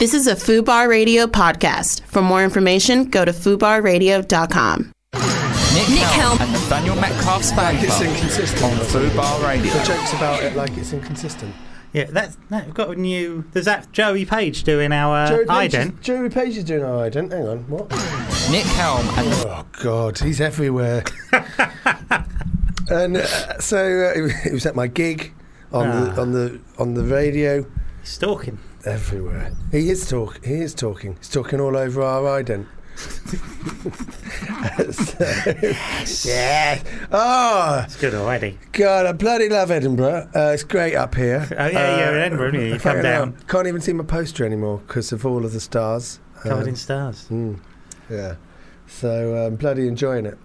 This is a FUBAR Radio podcast. For more information, go to FUBARradio.com. Nick Helm and Nathaniel Metcalf's fan it's club inconsistent on FUBAR Radio. The jokes about it like it's inconsistent. Yeah, we've got a new... There's that Joey Page doing our ident. Joey Page is doing our ident. Hang on, what? Nick Helm and... Oh, God, he's everywhere. And he was at my gig on the radio. He's stalking. Everywhere. He is talking. He's talking all over our ident. Yeah. Oh, it's good already. God, I bloody love Edinburgh. It's great up here. Oh yeah, you're in Edinburgh, aren't you? You come down. Can't even see my poster anymore because of all of the stars. Covered in stars. Yeah. So I'm bloody enjoying it.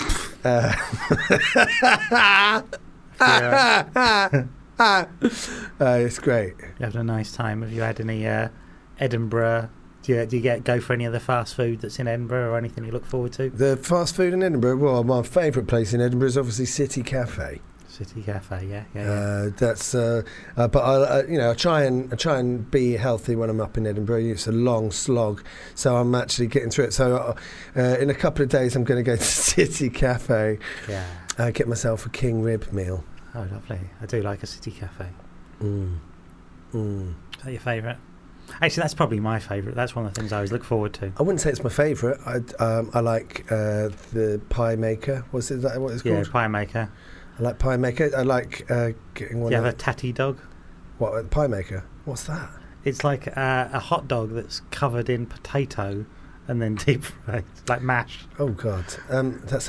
It's great. You having a nice time? Have you had any Edinburgh? Do you go for any of the fast food that's in Edinburgh or anything you look forward to? The fast food in Edinburgh. Well, my favourite place in Edinburgh is obviously City Cafe. City Cafe, yeah. That's. But I try and be healthy when I'm up in Edinburgh. It's a long slog, so I'm actually getting through it. So in a couple of days, I'm going to go to City Cafe. Yeah. Get myself a king rib meal. Oh, lovely! I do like a City Cafe. Is that your favourite? Actually, that's probably my favourite. That's one of the things I always look forward to. I wouldn't say it's my favourite. I like the pie maker. Is that what it's called? Yeah, pie maker. I like pie maker. I like getting one. Do you have a tatty dog? What, pie maker? What's that? It's like a hot dog that's covered in potato and then deep fried, like mash. Oh God, that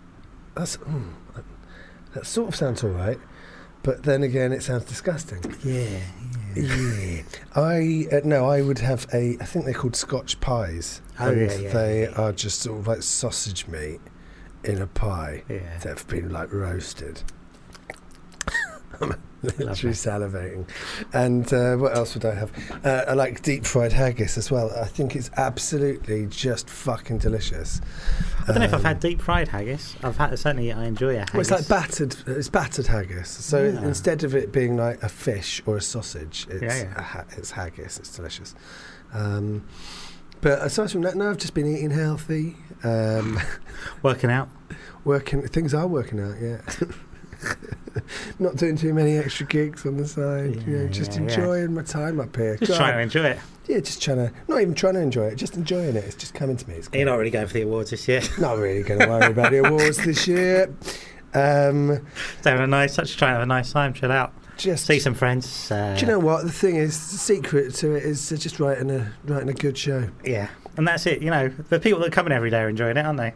sort of sounds all right, but then again, it sounds disgusting. Yeah. I would have I think they're called Scotch pies. They are just sort of like sausage meat in a pie that have been like roasted. I'm literally salivating. And what else would I have? I like deep fried haggis as well. I think it's absolutely just fucking delicious. I don't know if I've had deep fried haggis. Certainly I enjoy a haggis. Well, it's like battered. It's battered haggis. So instead of it being like a fish or a sausage, it's haggis. It's delicious. But aside from that, no, I've just been eating healthy. Working out. Things are working out. Yeah. Not doing too many extra gigs on the side. Just enjoying my time up here. Just trying to enjoy it. Yeah, not even trying to enjoy it, just enjoying it. It's just coming to me. You're not really going for the awards this year. Not really going to worry about the awards this year. Trying to have a nice time, chill out. Just see some friends. Do you know what? The thing is, the secret to it is just writing a good show. Yeah, and that's it. You know, the people that come in every day are enjoying it, aren't they?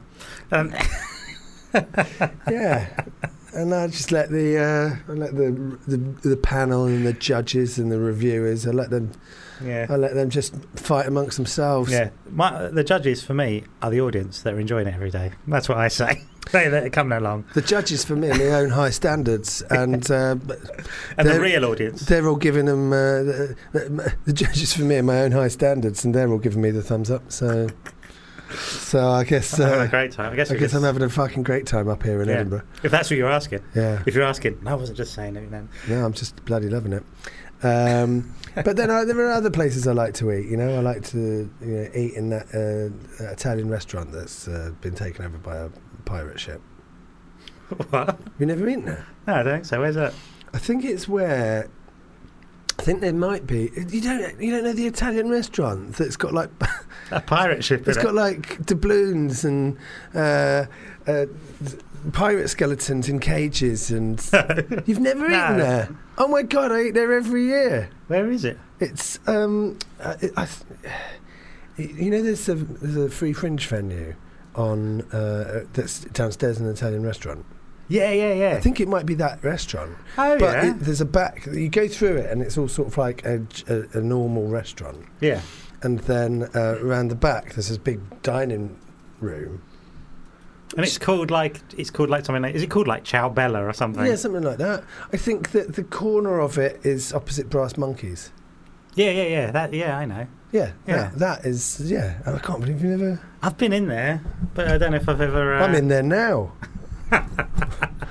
Yeah. And I just let the panel and the judges and the reviewers. I let them just fight amongst themselves. Yeah, the judges for me are the audience that are enjoying it every day. That's what I say. They're coming along. The judges for me are my own high standards, and the real audience. They're all giving them the judges for me are my own high standards, and they're all giving me the thumbs up. So I guess I'm having a great time. I guess I'm having a fucking great time up here in Edinburgh. If that's what you're asking. Yeah. If you're asking, I wasn't just saying it. No, I'm just bloody loving it. But then there are other places I like to eat. You know, I like to eat in that Italian restaurant that's been taken over by a pirate ship. What? Have you never eaten there? No, I don't think so. Where's that? I think it's where. I think there might be. You don't know the Italian restaurant that's got like a pirate ship. It's got like doubloons and pirate skeletons in cages, and you've never eaten there. Oh my God, I eat there every year. Where is it? It's there's a free fringe venue on that's downstairs in an Italian restaurant. Yeah. I think it might be that restaurant. Oh, but yeah. There's a back. You go through it, and it's all sort of like a normal restaurant. Yeah. And then around the back, there's this big dining room. And it's called like something like. Is it called like Ciao Bella or something? Yeah, something like that. I think that the corner of it is opposite Brass Monkeys. Yeah. I know. Yeah. That is. Yeah. I can't believe you never. I've been in there, but I don't know if I've ever. I'm in there now.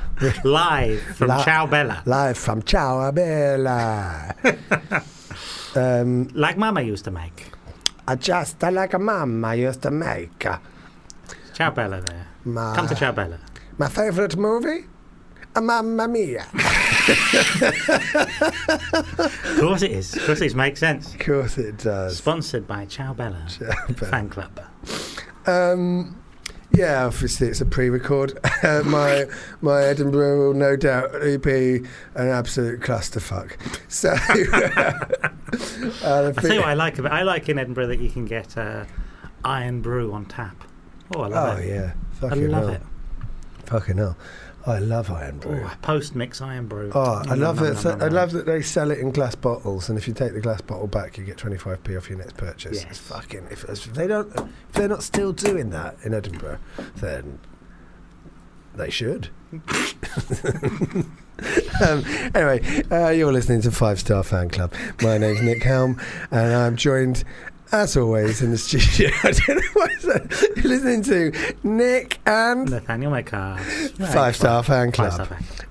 Live from Ciao Bella. Live from Ciao Bella. Like Mama used to make. Just like a mum I used to make. Ciao Bella there. Come to Ciao Bella. My favourite movie? Mamma Mia. Of course it is. Of course it makes sense. Of course it does. Sponsored by Ciao Bella. Fan club. Yeah, obviously it's a pre-record. My Edinburgh will no doubt be an absolute clusterfuck. So I tell you what I like about. I like in Edinburgh that you can get Iron Brew on tap. Oh, I love it. Oh yeah, I love it. Fucking hell. I love Iron Brew. Post-mix Iron Brew. Oh, I love it. I love that they sell it in glass bottles, and if you take the glass bottle back, you get 25p off your next purchase. Yes. It's fucking. If they're not still doing that in Edinburgh, then they should. Anyway, you're listening to 5 Star Fan Club. My name's Nick Helm, and I'm joined, as always, in the studio. I don't know why I said. You're listening to Nick and Nathaniel Metcalf. 5 Star Fan Club. 5 Star Fan Club.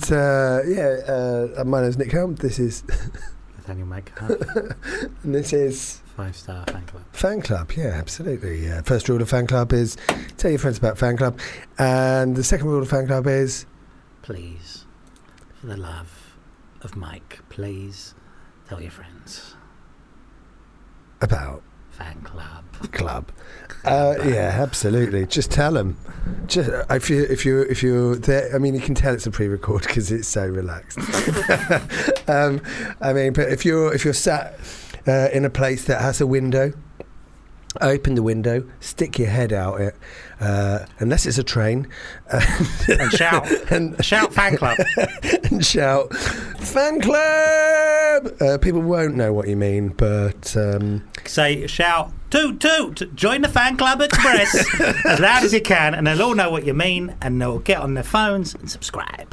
And my name's Nick Helm. This is Nathaniel Metcalf. and this is 5 Star Fan Club. Fan Club. Yeah, absolutely. First rule of Fan Club is tell your friends about Fan Club, and the second rule of Fan Club is Please, for the love of Mike, please tell your friends about Fan Club. Yeah, absolutely. Just tell them. Just if you're there, I mean, you can tell it's a pre-record because it's so relaxed. I mean, but if you're sat in a place that has a window, open the window, stick your head out it, unless it's a train, and shout, shout Fan Club, and shout Fan Club. People won't know what you mean, but shout toot toot, join the Fan Club Express as loud as you can, and they'll all know what you mean, and they'll get on their phones and subscribe.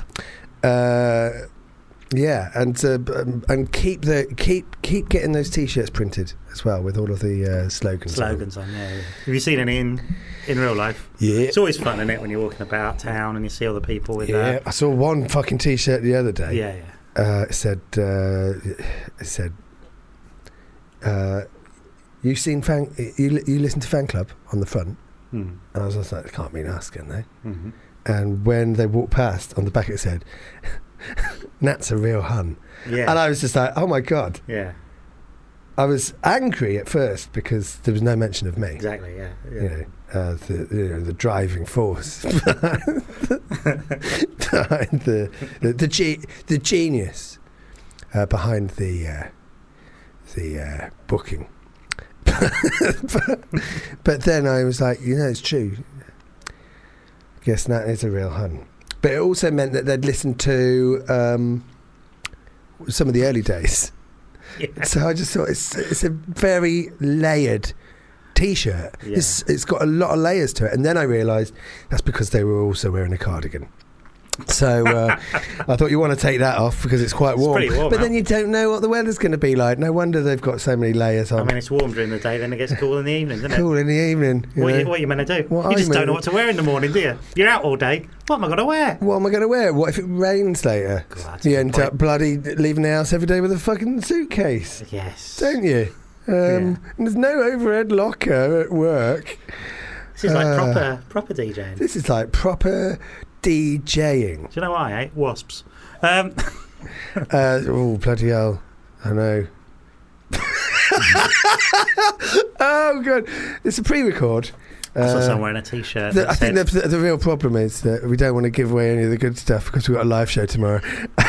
Yeah, and keep getting those T-shirts printed as well with all of the slogans on. Yeah. Have you seen any in real life? Yeah, it's always fun, isn't it, when you're walking about town and you see all the people with that. I saw one fucking T-shirt the other day. Yeah. It said you listen to Fan Club on the front, and I was just like, it can't mean us, can they? Mm-hmm. And when they walked past, on the back it said, Nat's a real hun. Yeah. And I was just like, oh my God. Yeah. I was angry at first because there was no mention of me. Exactly, yeah. You know, the driving force behind the genius behind the booking. But then I was like, it's true. Yes, Nat is a real hun. But it also meant that they'd listened to some of the early days. Yeah. So I just thought it's a very layered T-shirt. Yeah. It's got a lot of layers to it. And then I realised that's because they were also wearing a cardigan. So I thought you want to take that off because it's quite warm. It's pretty warm but then you don't know what the weather's going to be like. No wonder they've got so many layers on. I mean, it's warm during the day, then it gets cool in the evening, doesn't it? Cool in the evening. What are you meant to do? You just don't know what to wear in the morning, do you? You're out all day. What am I going to wear? What am I going to wear? What if it rains later? God, you end up bloody leaving the house every day with a fucking suitcase. Yes. Don't you? There's no overhead locker at work. This is like proper DJing. This is like proper DJing. Do you know why, eh? Wasps. Oh, bloody hell. I know. Oh, God. It's a pre-record. I saw someone wearing a T-shirt. I think the real problem is that we don't want to give away any of the good stuff because we've got a live show tomorrow.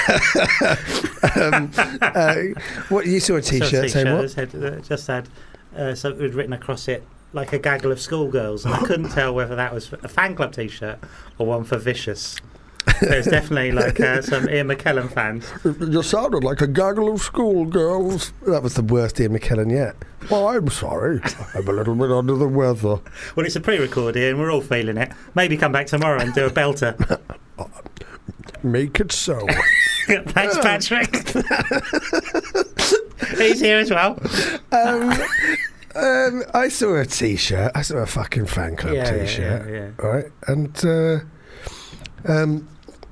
What you saw a T-shirt saying what? Just had something was written across it like a gaggle of schoolgirls, and I couldn't tell whether that was a Fan Club T-shirt or one for Vicious. There's definitely like some Ian McKellen fans. You sounded like a gaggle of schoolgirls. That was the worst Ian McKellen yet. Oh, I'm sorry. I'm a little bit under the weather. Well, it's a pre-record, Ian. We're all feeling it. Maybe come back tomorrow and do a belter. Make it so. Thanks, Patrick. He's here as well. I saw a T-shirt. I saw a fucking Fan Club T-shirt. Yeah. All right, and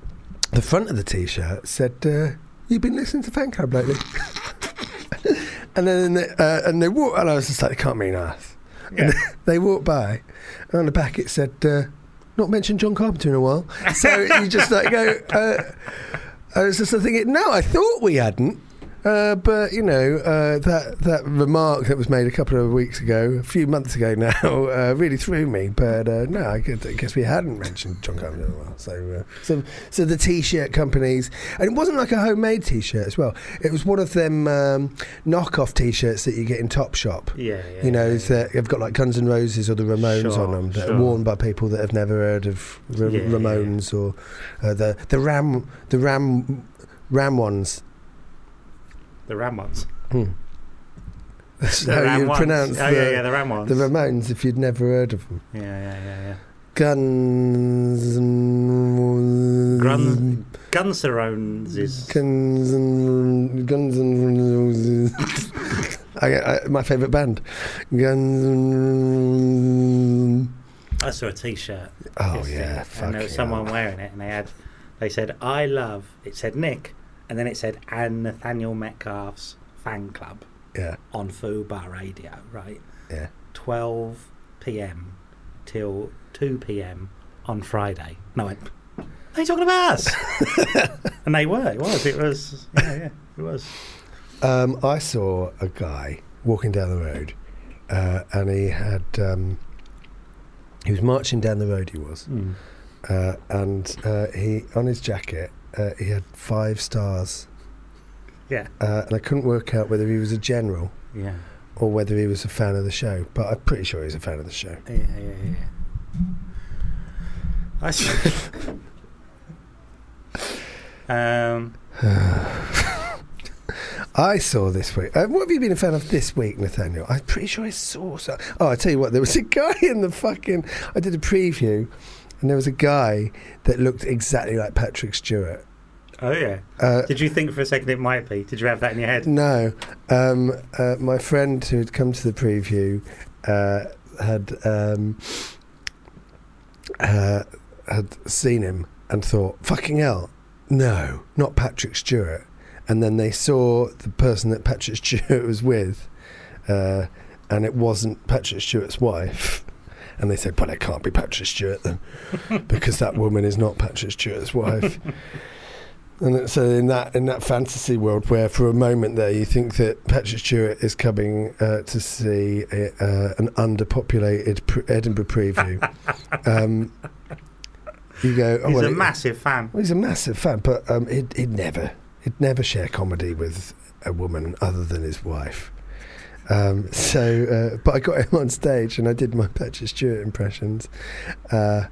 the front of the T-shirt said, "You've been listening to Fan Club lately," And then they walked, and I was just like, it can't mean us. Yeah. And they walked by, and on the back it said, not mentioned John Carpenter in a while. So you just like go, I was just thinking, no, I thought we hadn't. But, you know, that remark that was made a couple of weeks ago, a few months ago now, really threw me. But no, I guess we hadn't mentioned John Carpenter in a while. So the T-shirt companies, and it wasn't like a homemade T-shirt as well. It was one of them knockoff T-shirts that you get in Topshop. Yeah. You know, that have got like Guns N' Roses or the Ramones on them that are worn by people that have never heard of Ramones or the Ram ones. The Ram ones. That's how you pronounce the Ram ones. The Ramones, if you'd never heard of them. Yeah. Guns N' Roses. Guns N' Roses. My favourite band. I saw a T-shirt. Oh yeah, and there was someone wearing it, and they said "I love." It said Nick. And then it said, and Nathaniel Metcalf's fan club on Fubar Radio, right? Yeah. 12 p.m. till 2 p.m. on Friday. No, I went, what are you talking about us? And they were. It was. It was. I saw a guy walking down the road, and he had... he was marching down the road, he was. And he, on his jacket... he had 5 stars. Yeah. And I couldn't work out whether he was a general or whether he was a fan of the show. But I'm pretty sure he was a fan of the show. Yeah. I saw this week. What have you been a fan of this week, Nathaniel? I'm pretty sure I saw... I tell you what, there was a guy in the fucking... I did a preview... And there was a guy that looked exactly like Patrick Stewart. Oh, yeah. Did you think for a second it might be? Did you have that in your head? No. My friend who had come to the preview had seen him and thought, fucking hell, no, not Patrick Stewart. And then they saw the person that Patrick Stewart was with, and it wasn't Patrick Stewart's wife. And they said, well, it can't be Patrick Stewart then, because that woman is not Patrick Stewart's wife. And so in that fantasy world where for a moment there you think that Patrick Stewart is coming to see an underpopulated Edinburgh preview, you go, he's a massive fan. Well, he's a massive fan, but he'd never share comedy with a woman other than his wife. But I got him on stage and I did my Patrick Stewart impressions, and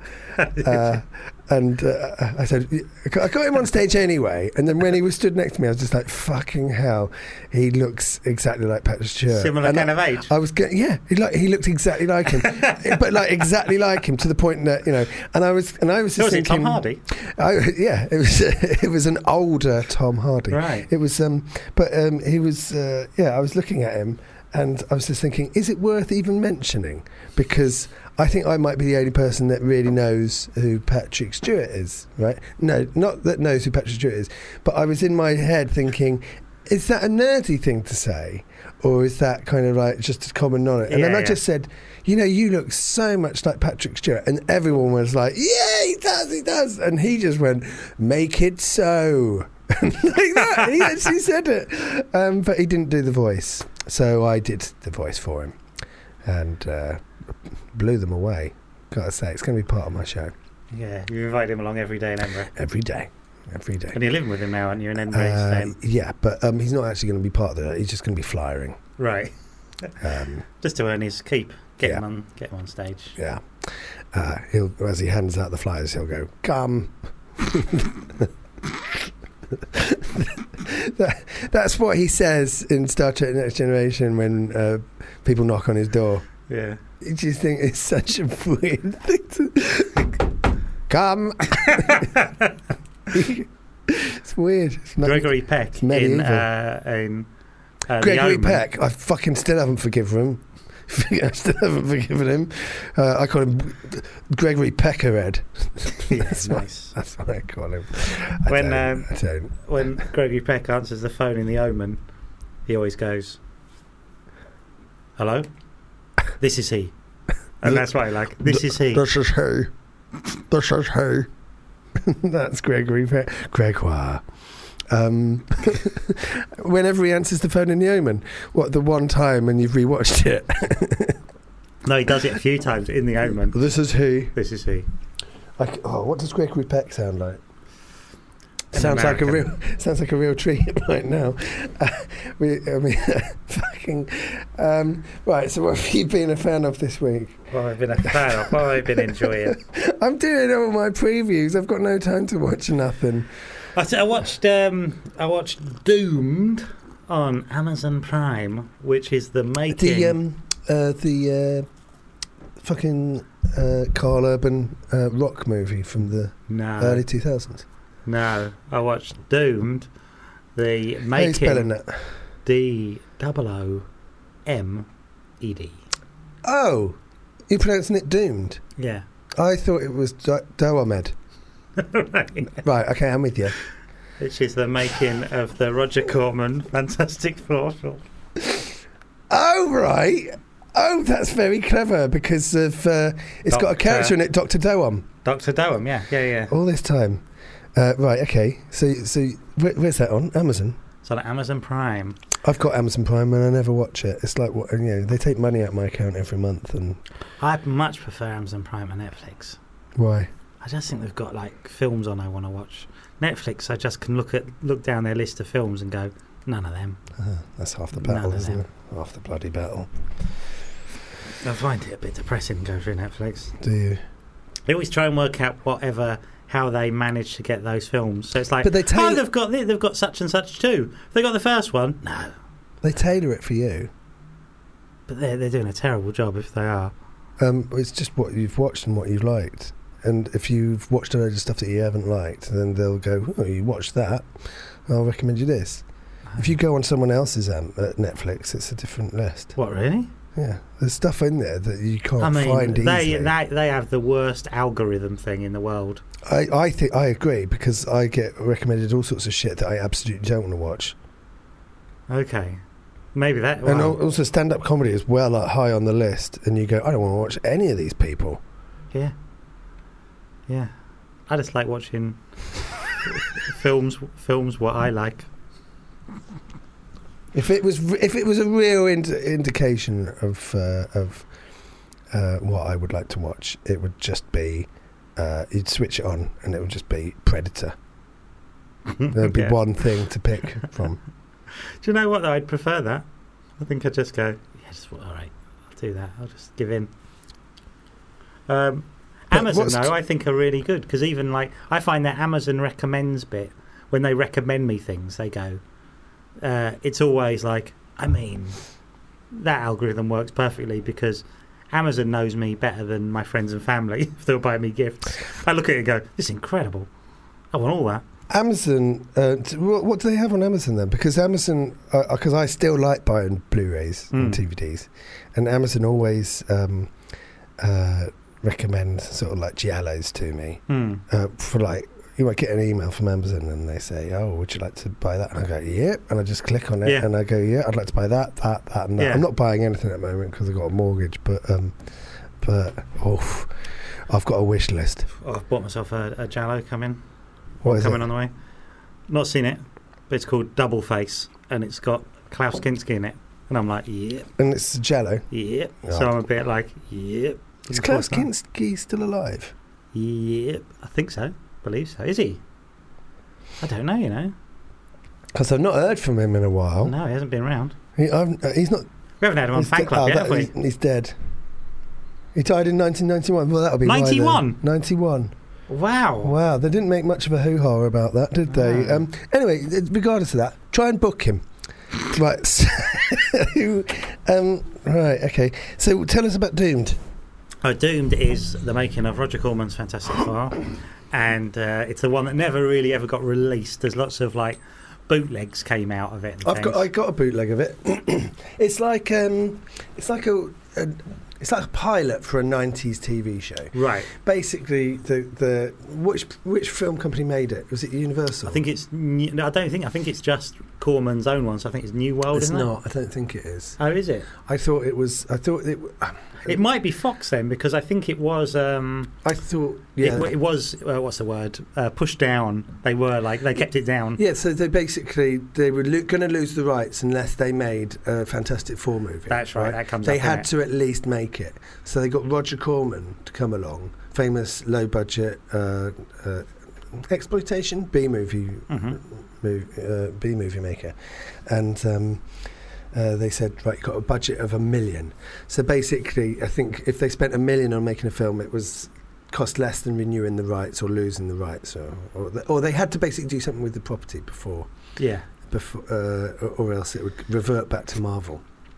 I said, I got him on stage anyway, and then when he was stood next to me I was just like, fucking hell, he looks exactly like Patrick Stewart. Similar kind of age. I was he looked exactly like him, but like exactly like him to the point that, you know, and I was just thinking, it Tom Hardy? It was an older Tom Hardy, right? It was he was I was looking at him. And I was just thinking, is it worth even mentioning? Because I think I might be the only person that really knows who Patrick Stewart is, right? No, not that knows who Patrick Stewart is, but I was in my head thinking, is that a nerdy thing to say? Or is that kind of like just a common knowledge? And then I just said, you know, you look so much like Patrick Stewart. And everyone was like, yeah, he does. And he just went, make it so. Like that. He actually said it. But he didn't do the voice. So I did the voice for him and blew them away. Gotta say, it's going to be part of my show. Yeah, you invite him along every day in Edinburgh. Every day. And you're living with him now, aren't you, in Edinburgh? Yeah, but he's not actually going to be part of it. He's just going to be flyering. Right. Just to earn his keep. Get him on stage. Yeah. He'll, as he hands out the flyers, he'll go, come. That's what he says in Star Trek Next Generation when people knock on his door. Yeah. Do you think it's such a weird thing to... Come! It's weird. It's Gregory Peck in Gregory Peck. I fucking still haven't forgiven him. I call him Gregory Peckerhead. That's what I call him. When Gregory Peck answers the phone in The Omen, he always goes, hello, this is he. And that's why, like, this is he. This is he. This is he. That's Gregoire. Whenever he answers the phone in The Omen, the one time and you've rewatched it? No, he does it a few times in The Omen. This is he. This is he. What does Gregory Peck sound like? Sounds like a real treat right now. Right. So, what have you been a fan of this week? What I've been a fan of, what I've been enjoying. I'm doing all my previews. I've got no time to watch nothing. I watched Doomed on Amazon Prime, which is the making the fucking Carl Urban rock movie from the early 2000s. No, I watched Doomed, the making. How are you spelling that? D-O-O-M-E-D. Oh, you're pronouncing it Doomed? Yeah. I thought it was Doamed. Right, okay, I'm with you. Which is the making of the Roger Corman Fantastic Four film. Oh, right. Oh, that's very clever because of it's got a character in it, Dr. Doam. Dr. Doam, yeah. All this time. Right, okay. So where's that on? Amazon? It's on Amazon Prime. I've got Amazon Prime and I never watch it. It's like, they take money out of my account every month. And I much prefer Amazon Prime to Netflix. Why? I just think they've got like films on I want to watch. Netflix, I just can look down their list of films and go, none of them. That's half the battle, isn't it? Half the bloody battle. I find it a bit depressing to go through Netflix. Do you? They always try and work out how they manage to get those films. So it's like, but they've got such and such too. They got the first one. No, they tailor it for you. But they're doing a terrible job if they are. It's just what you've watched and what you've liked. And if you've watched a load of stuff that you haven't liked, then they'll go, oh, you watched that, I'll recommend you this. If you go on someone else's Netflix, it's a different list. What, really? Yeah, there's stuff in there that you can't find easily. They have the worst algorithm thing in the world. I think I agree, because I get recommended all sorts of shit that I absolutely don't want to watch. Okay. Maybe that... Wow. And also stand-up comedy is high on the list, and you go, I don't want to watch any of these people. Yeah. Yeah. I just like watching films what I like. If it was a real indication of what I would like to watch, it would just be you'd switch it on and it would just be Predator. There'd be one thing to pick from. Do you know what, though? I'd prefer that. I think I'd just go, all right, I'll do that. I'll just give in. Amazon, though, I think are really good, because even I find that Amazon recommends bit, when they recommend me things, they go, it's always that algorithm works perfectly, because Amazon knows me better than my friends and family if they'll buy me gifts. I look at it and go, this is incredible. I want all that. Amazon, what do they have on Amazon then? Because Amazon, because I still like buying Blu-rays and DVDs, and Amazon always recommend sort of giallos to me for you might get an email from Amazon and they say, oh, would you like to buy that? And I go, yep. And I just click on it and I go, yeah, I'd like to buy that, and that. I'm not buying anything at the moment because I've got a mortgage, but I've got a wish list. I've bought myself a giallo coming on the way. Not seen it, but it's called Double Face, and it's got Klaus Kinski in it. And I'm like, yep. And it's giallo? Yep. Oh. So I'm a bit yep. Is Klaus Kinski still alive? Yep. I think so. Believe so. Is he? I don't know, Because I've not heard from him in a while. No, he hasn't been around. He's not. We haven't had him on Fan Club yet, have we? He's dead. He died in 1991. Well, that'll be 91? 91. Wow. They didn't make much of a hoo-ha about that, did they? No. Anyway, regardless of that, try and book him. Right. So, right, okay. So tell us about Doomed. Doomed is the making of Roger Corman's Fantastic Four. And it's the one that never really ever got released. There's lots of bootlegs came out of it. I got a bootleg of it. It's like a pilot for a 90s TV show. Right. Basically, which film company made it? Was it Universal? I think it's just Corman's own one, so I think it's New World, It's isn't not. it? I don't think it is. Oh, is it? I thought it was. It might be Fox then, because I think it was. I thought. Yeah. It was. What's the word? Pushed down. They were they kept it down. Yeah. So they were going to lose the rights unless they made a Fantastic Four movie. That's right. That comes. They up, had to at least make it. So they got Roger Corman to come along, famous low budget exploitation B movie maker, and. They said, right, you've got a budget of $1 million. So basically, I think if they spent $1 million on making a film, it was cost less than renewing the rights or losing the rights, or they had to basically do something with the property before, or else it would revert back to Marvel.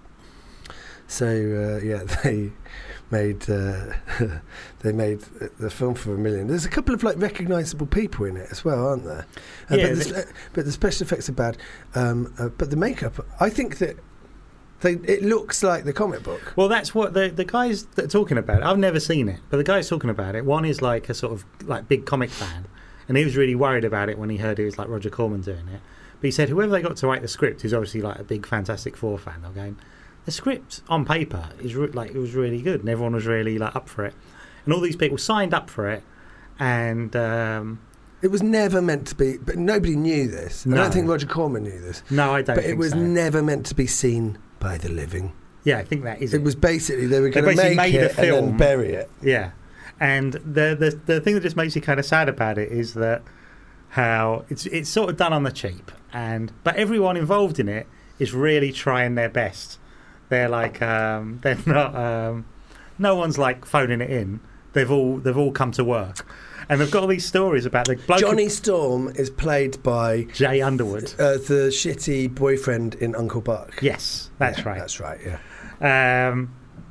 So they made the film for $1 million. There's a couple of recognisable people in it as well, aren't there? But the special effects are bad. But the makeup, I think that it looks like the comic book. Well, that's what the guys that are talking about it, I've never seen it, but the guys talking about it, one is like a sort of big comic fan, and he was really worried about it when he heard it was Roger Corman doing it. But he said whoever they got to write the script is obviously a big Fantastic Four fan. They're going, the script on paper is it was really good, and everyone was really up for it, and all these people signed up for it, and it was never meant to be. But nobody knew this. No. I don't think Roger Corman knew this. No, I don't. But it was never meant to be seen by the living. Yeah, I think that is. It was basically they were going to make it and then bury it. Yeah, and the thing that just makes you kind of sad about it is that how it's sort of done on the cheap, but everyone involved in it is really trying their best. They're they're not. No one's phoning it in. They've all come to work, and they've got all these stories about the bloke. Johnny Storm is played by Jay Underwood, the shitty boyfriend in Uncle Buck. Yes, that's right. That's right. Yeah.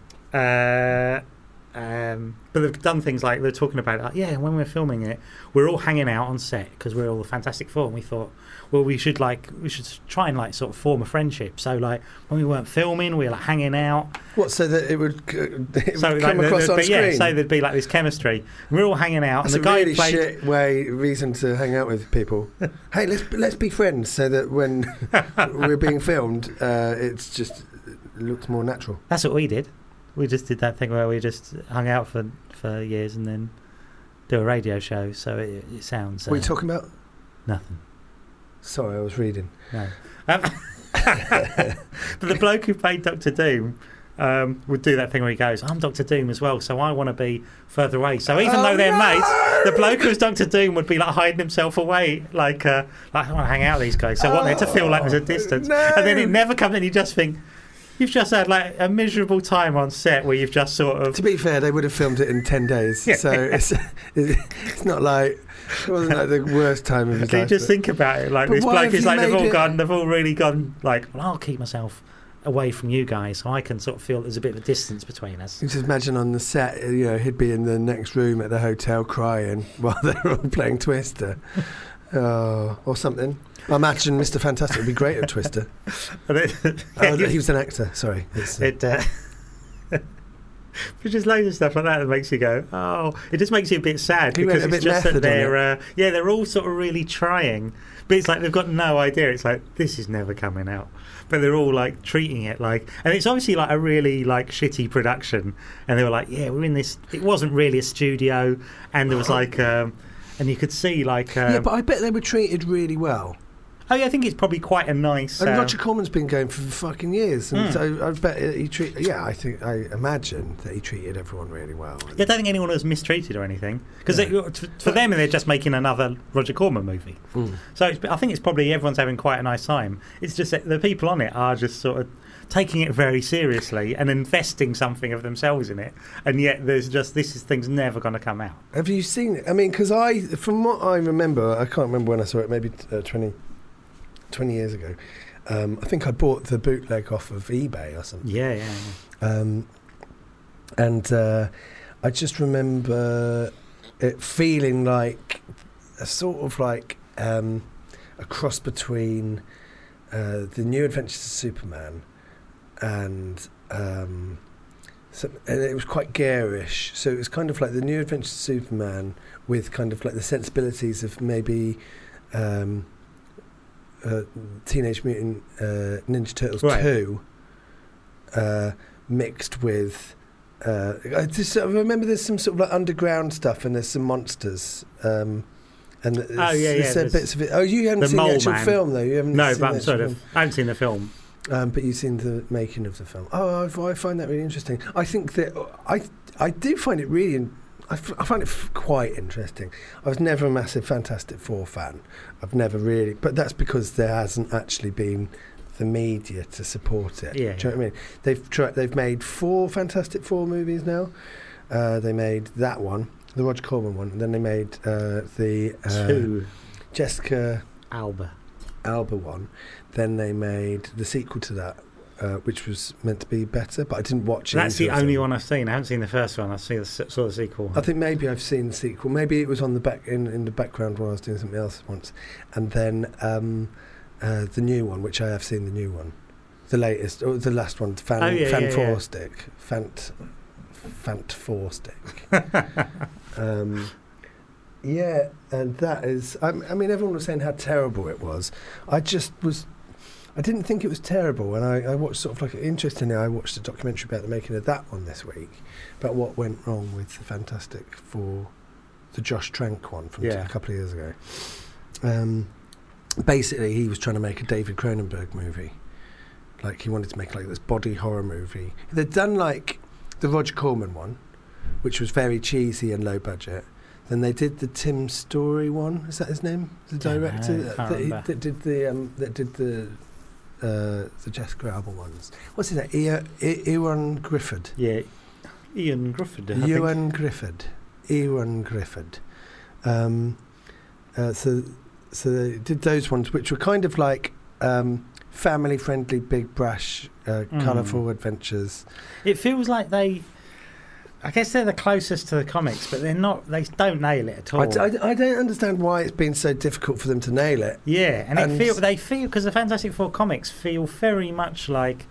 But they've done things they're talking about it, when we're filming it, we're all hanging out on set because we're all the Fantastic Four, and we thought, well, we should try and sort of form a friendship. So when we weren't filming, we were hanging out. What, so that it would come across on screen? Yeah, so there'd be this chemistry. And we're all hanging out. That's and the a guy really shit reason to hang out with people. Hey, let's be friends, so that when we're being filmed, it looks more natural. That's what we did. We just did that thing where we just hung out for years and then do a radio show. So it sounds. What are you talking about? Nothing. Sorry, I was reading. No. But the bloke who played Dr. Doom would do that thing where he goes, I'm Dr. Doom as well, so I want to be further away. So even though they're mates, the bloke who's Dr. Doom would be hiding himself away, I don't want to hang out with these guys, so I want there to feel like there's a distance. No. And then it never comes, and you just think, you've just had a miserable time on set where you've just sort of... To be fair, they would have filmed it in 10 days, so it's not it wasn't the worst time of his life. You just think about it, this bloke is they've all really gone, well, I'll keep myself away from you guys so I can sort of feel there's a bit of a distance between us. You just imagine on the set, he'd be in the next room at the hotel crying while they're all playing Twister. Or something. I imagine Mr. Fantastic would be great at Twister. He was an actor, sorry. There's loads of stuff like that makes you go, oh, it just makes you a bit sad because it's just that they're all sort of really trying, but it's they've got no idea. It's this is never coming out, but they're all treating it and it's obviously a really shitty production, and they were we're in this. It wasn't really a studio, and there was and you could see yeah, but I bet they were treated really well. Oh yeah, I think it's probably quite a nice. And Roger Corman's been going for fucking years, and so I bet he treated. Yeah, I imagine that he treated everyone really well. I don't think anyone was mistreated or anything, because for them they're just making another Roger Corman movie. So I think it's probably everyone's having quite a nice time. It's just that the people on it are just sort of taking it very seriously and investing something of themselves in it, and yet there's just thing's never going to come out. Have you seen it? I mean, because from what I remember, I can't remember when I saw it. Maybe 20 years ago. I think I bought the bootleg off of eBay or something. Yeah. And I just remember it feeling like a sort of a cross between the New Adventures of Superman and it was quite garish. So it was kind of like the New Adventures of Superman with kind of the sensibilities of maybe Teenage Mutant Ninja Turtles Right. 2 mixed with. I remember there's some sort of like underground stuff and there's some monsters. And there's bits of it. Oh, you haven't seen the actual film though. You haven't. No, seen but the I'm sort actual of. I haven't seen the film. but you've seen the making of the film. Oh, I find that really interesting. I think that I do find it really. I find it quite interesting. I was never a massive Fantastic Four fan. I've never really, but that's because there hasn't actually been the media to support it. Yeah, do you know what I mean? They've made 4 Fantastic Four movies now. They made that one, the Roger Corman one, and then they made the 2 Jessica Alba one. Then they made the sequel to that, which was meant to be better, but I didn't watch it. That's the only one I've seen. I haven't seen the first one. I saw the sequel. I think maybe I've seen the sequel. Maybe it was on the back in the background while I was doing something else once. And then the new one, which I have seen the new one, the latest or the last one, Fant Four Stick. Yeah, and that is. I mean, everyone was saying how terrible it was. I didn't think it was terrible, and I watched sort of like interestingly. I watched a documentary about the making of that one this week, about what went wrong with the Fantastic Four, the Josh Trank one from a couple of years ago. Basically, he was trying to make a David Cronenberg movie. Like he wanted to make like this body horror movie. They'd done like the Roger Corman one, which was very cheesy and low budget. Then they did the Tim Story one. Is that his name? The director that did the Jessica Alba ones. What's his name? Ewan Griffith. Yeah, Ian Griffith. Ewan Griffith. So they did those ones, which were kind of like family-friendly, big, brash, colourful adventures. It feels like I guess they're the closest to the comics, but they're not. They don't nail it at all. I don't understand why it's been so difficult for them to nail it. Yeah, and they feel because the Fantastic Four comics feel very much like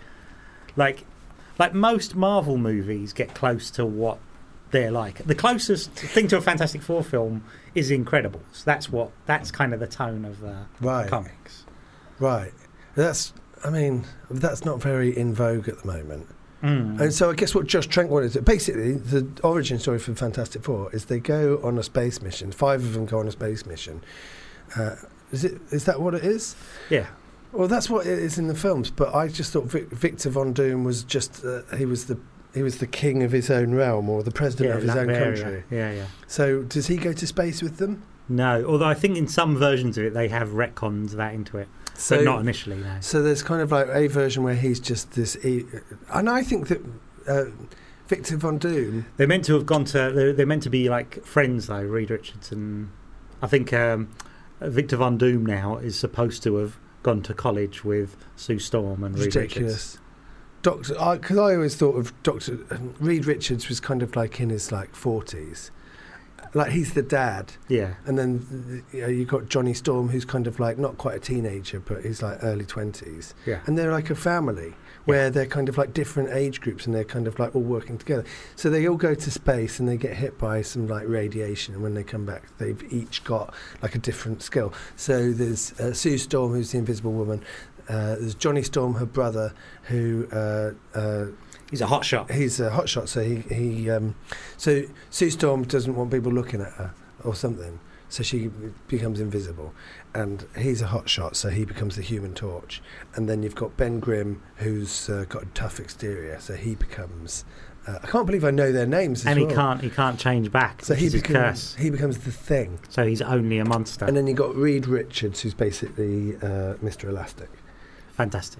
most Marvel movies get close to what they're like. The closest thing to a Fantastic Four film is Incredibles. That's kind of the tone of the comics. Right. That's not very in vogue at the moment. And so I guess what Josh Trank wanted to... Basically, the origin story for Fantastic Four is they go on a space mission. 5 of them go on a space mission. Is that what it is? Yeah. Well, that's what it is in the films, but I just thought Victor Von Doom was just... he was the king of his own realm, or the president of his own country. Yeah. So does he go to space with them? No, although I think in some versions of it they have retconned that into it. But not initially, no. So there's kind of like a version where he's just this... and I think that Victor Von Doom... They're meant to have gone to... They're meant to be like friends, though, Reed Richards and... I think Victor Von Doom now is supposed to have gone to college with Sue Storm and Reed Richards. Because I always thought of Reed Richards was kind of like in his like 40s. Like he's the dad, and then you've got Johnny Storm, who's kind of like not quite a teenager, but he's like early 20s, and they're like a family where they're kind of like different age groups, and they're kind of like all working together. So they all go to space, and they get hit by some like radiation, and when they come back, they've each got like a different skill. So there's Sue Storm, who's the Invisible Woman. There's Johnny Storm, her brother, who. He's a hotshot. He's a hotshot, so so Sue Storm doesn't want people looking at her or something, so she becomes invisible, and he's a hotshot, so he becomes the Human Torch, and then you've got Ben Grimm, who's got a tough exterior, so he becomes. I can't believe I know their names. And he can't change back. So he becomes the Thing. So he's only a monster. And then you got Reed Richards, who's basically Mr. Elastic. Fantastic.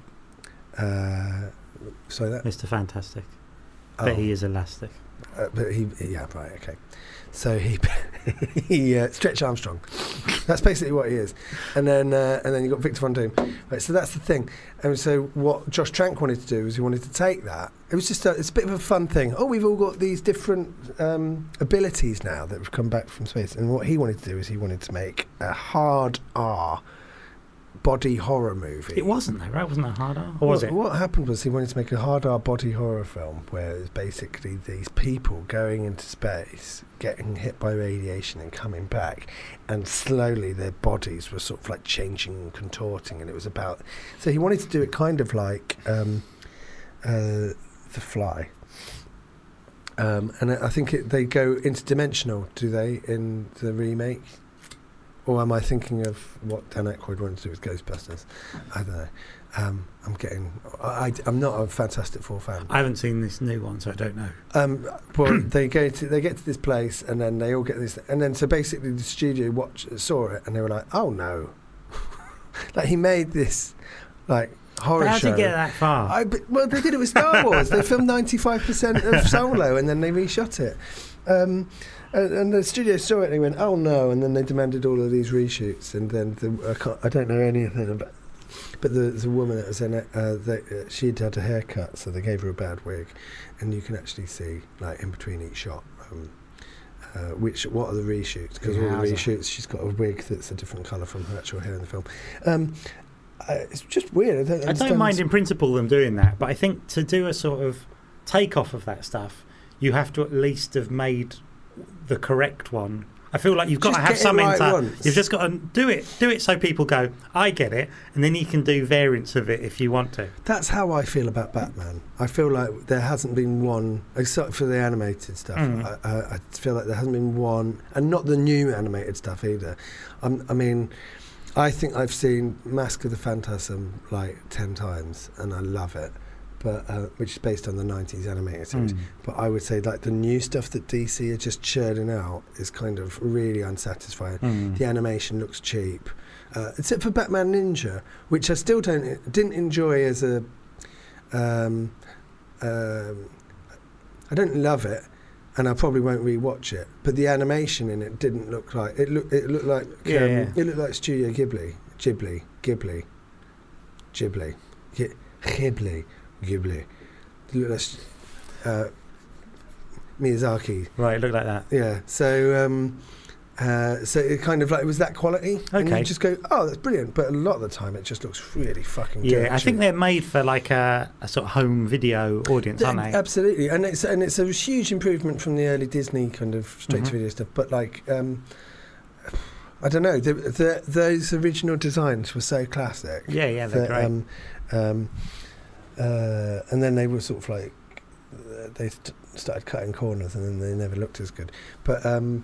So that Mr. Fantastic, but he is elastic. But okay. So he Stretch Armstrong. That's basically what he is. And then you got Victor Von Doom. Right, so that's the thing. And so what Josh Trank wanted to do is he wanted to take that. It was just it's a bit of a fun thing. Oh, we've all got these different abilities now that have come back from space. And what he wanted to do is he wanted to make a hard R body horror movie. It wasn't though, right? Wasn't that hard R? Or was it? What happened was he wanted to make a hard R body horror film where it's basically these people going into space, getting hit by radiation and coming back, and slowly their bodies were sort of like changing and contorting, and it was about... So he wanted to do it kind of like The Fly. And I think they go interdimensional, do they, in the remake? Or am I thinking of what Dan Aykroyd wanted to do with Ghostbusters? I don't know. I'm not a Fantastic Four fan. I haven't seen this new one, so I don't know. Well, they get to this place, and then they all get this, and then so basically the studio saw it, and they were like, "Oh no!" Like he made this like horror show. How did you get that far? Well, they did it with Star Wars. They filmed 95% of Solo, and then they reshot it. And the studio saw it and they went, "Oh no!" And then they demanded all of these reshoots. And then I don't know anything about. But the woman that was in it, she'd had a haircut, so they gave her a bad wig, and you can actually see like in between each shot. What are the reshoots? Because all the reshoots, she's got a wig that's a different colour from her actual hair in the film. It's just weird. I don't mind in principle them doing that, but I think to do a sort of takeoff of that stuff, you have to at least have made the correct one. I feel like you've got to have something you've just got to do it so people go, I get it, and then you can do variants of it if you want to. That's how I feel about Batman. I feel like there hasn't been one, except for the animated stuff. I feel like there hasn't been one, and not the new animated stuff either. I mean, I think I've seen Mask of the Phantasm like 10 times, and I love it. But which is based on the 90s animated series. But I would say like the new stuff that DC are just churning out is kind of really unsatisfying. The animation looks cheap, except for Batman Ninja, which I still didn't enjoy as a. I don't love it, and I probably won't rewatch it. But the animation in it didn't look like it. It looked like it looked like Studio Ghibli. Miyazaki. Right, look like that. Yeah. So it kind of like it was that quality. Okay. And you just go, oh, that's brilliant. But a lot of the time, it just looks really fucking. Yeah, I think they're made for like a sort of home video audience, aren't they? Absolutely, and it's a huge improvement from the early Disney kind of straight to video stuff. But like. I don't know. Those original designs were so classic. Yeah, they're great. And then they were sort of like they started cutting corners, and then they never looked as good. But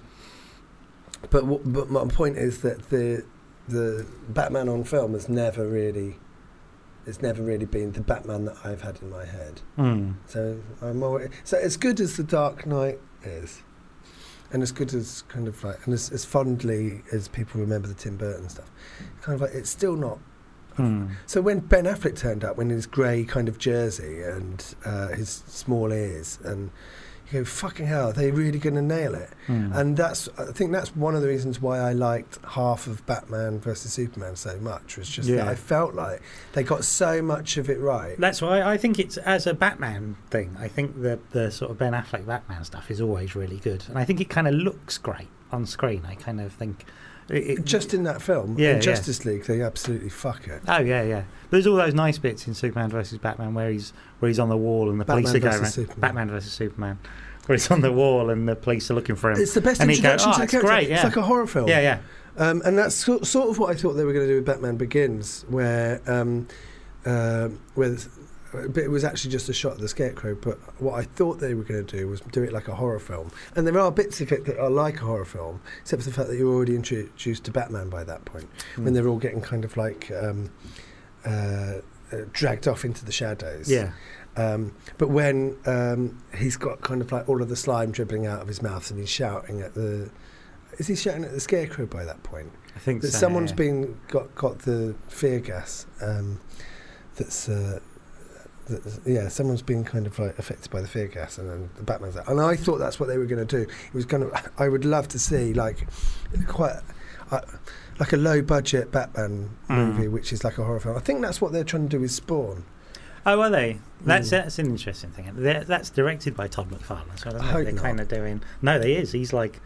my point is that the Batman on film has never really been the Batman that I've had in my head. So so as good as The Dark Knight is. And as good as kind of like, and as fondly as people remember the Tim Burton stuff, kind of like it's still not. So when Ben Affleck turned up, in his grey kind of jersey and his small ears, and you go, fucking hell, are they really going to nail it? And I think that's one of the reasons why I liked half of Batman versus Superman so much, was just that I felt like they got so much of it right. That's why I think it's, as a Batman thing, I think the sort of Ben Affleck Batman stuff is always really good. And I think it kind of looks great on screen. I kind of think... just in that film, in Justice League, they absolutely fuck it. Oh yeah. There's all those nice bits in Superman versus Batman where he's on the wall and the police are going around. Batman versus Superman, where he's on the wall and the police are looking for him. It's the best introduction to the character. Great, It's like a horror film. Yeah. And that's sort of what I thought they were going to do with Batman Begins, where but it was actually just a shot of the Scarecrow. But what I thought they were going to do was do it like a horror film. And there are bits of it that are like a horror film, except for the fact that you're already introduced to Batman by that point, when they're all getting kind of like dragged off into the shadows. Yeah. But when he's got kind of like all of the slime dribbling out of his mouth and he's shouting at the... Is he shouting at the Scarecrow by that point? I think that so, someone's got the fear gas someone's been kind of like affected by the fear gas, and then the Batman's out. And I thought that's what they were going to do. It was I would love to see like quite like a low budget Batman movie, which is like a horror film. I think that's what they're trying to do with Spawn. Oh, are they? That's an interesting thing. That's directed by Todd McFarlane, so I don't know if they're kind of doing... No, they is. He's like...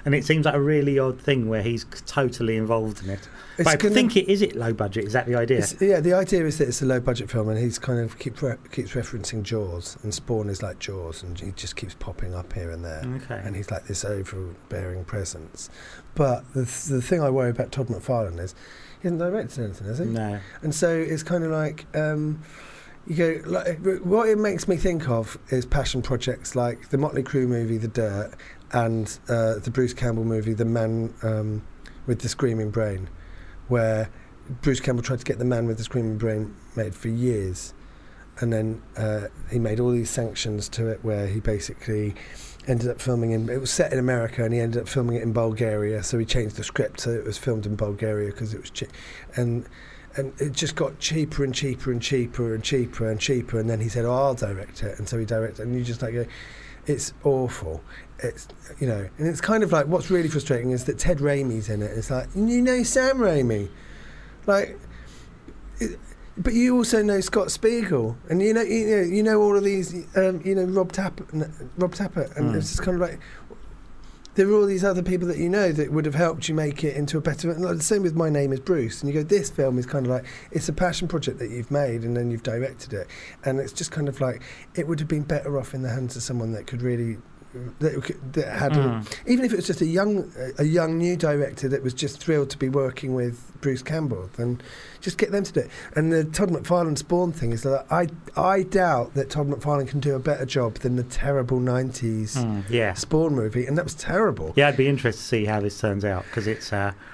And it seems like a really odd thing where he's totally involved in it. But I think is it low budget? Is that the idea? Yeah, the idea is that it's a low budget film, and he's kind of keeps referencing Jaws, and Spawn is like Jaws, and he just keeps popping up here and there. Okay. And he's like this overbearing presence. But the thing I worry about Todd McFarlane is he hasn't directed anything, has he? No. And so it's kind of like you go like what it makes me think of is passion projects like the Motley Crue movie The Dirt and the Bruce Campbell movie The Man with the Screaming Brain, where Bruce Campbell tried to get The Man with the Screaming Brain made for years, and then he made all these sanctions to it where he basically ended up filming it was set in America, and he ended up filming it in Bulgaria, so he changed the script so it was filmed in Bulgaria because it was cheap, and it just got cheaper and cheaper and cheaper and cheaper and cheaper, and then he said, I'll direct it, and so he directed it, and you just like go, it's awful. It's, you know, and it's kind of like what's really frustrating is that Ted Raimi's in it. It's like, you know, Sam Raimi, like, but you also know Scott Spiegel, and you know all of these, Rob Tappert, and it's just kind of like there are all these other people that you know that would have helped you make it into a better. Like the same with My Name Is Bruce, and you go, this film is kind of like it's a passion project that you've made, and then you've directed it, and it's just kind of like it would have been better off in the hands of someone that could really. That had even if it was just a young new director that was just thrilled to be working with Bruce Campbell, then just get them to do it. And the Todd McFarlane Spawn thing is that I doubt that Todd McFarlane can do a better job than the terrible 90s Spawn movie, and that was terrible. Yeah, I'd be interested to see how this turns out, because it's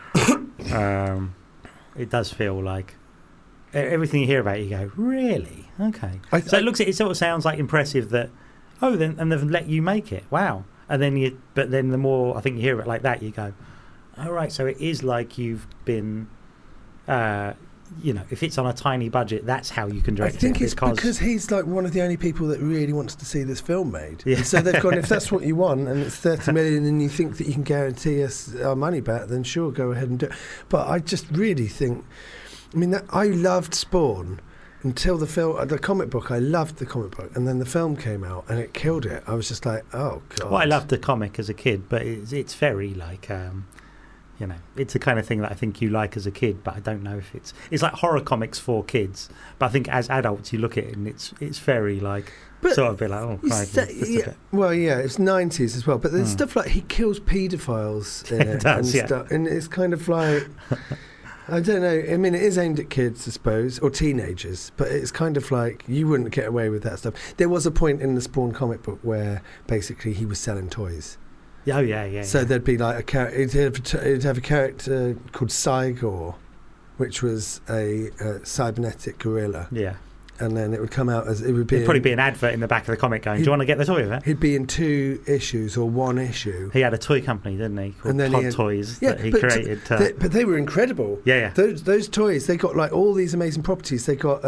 it does feel like everything you hear about it, you go, really? Okay. So it sort of sounds like impressive that and they've let you make it. Wow. And then but then the more I think you hear it like that, you go, oh, right, so it is like you've been, if it's on a tiny budget, that's how you can direct it. I think it's because he's like one of the only people that really wants to see this film made. Yeah. So they've gone, if that's what you want and it's 30 million and you think that you can guarantee us our money back, then sure, go ahead and do it. But I just really think, I loved Spawn. Until the comic book, I loved the comic book, and then the film came out and it killed it. I was just like, oh god. Well, I loved the comic as a kid, but it's very like, it's the kind of thing that I think you like as a kid, but I don't know if it's like horror comics for kids. But I think as adults, you look at it and it's very like. But sort of a bit like, oh, crikey. Well, yeah, it's 90s as well. But there's stuff like he kills paedophiles in it and stuff, and it's kind of like. I don't know. It is aimed at kids, I suppose, or teenagers, but it's kind of like you wouldn't get away with that stuff. There was a point in the Spawn comic book where basically he was selling toys. Oh, yeah. So there'd be like a character, it'd have a character called Cygor, which was a cybernetic gorilla. Yeah. And then it would come out as it would be. It'd probably be an advert in the back of the comic going, "Do you want to get the toy of it?" He'd be in 2 issues or 1 issue. He had a toy company, didn't he? Called Pod Toys that he created. But they were incredible. Yeah. Those toys, they got like all these amazing properties. They got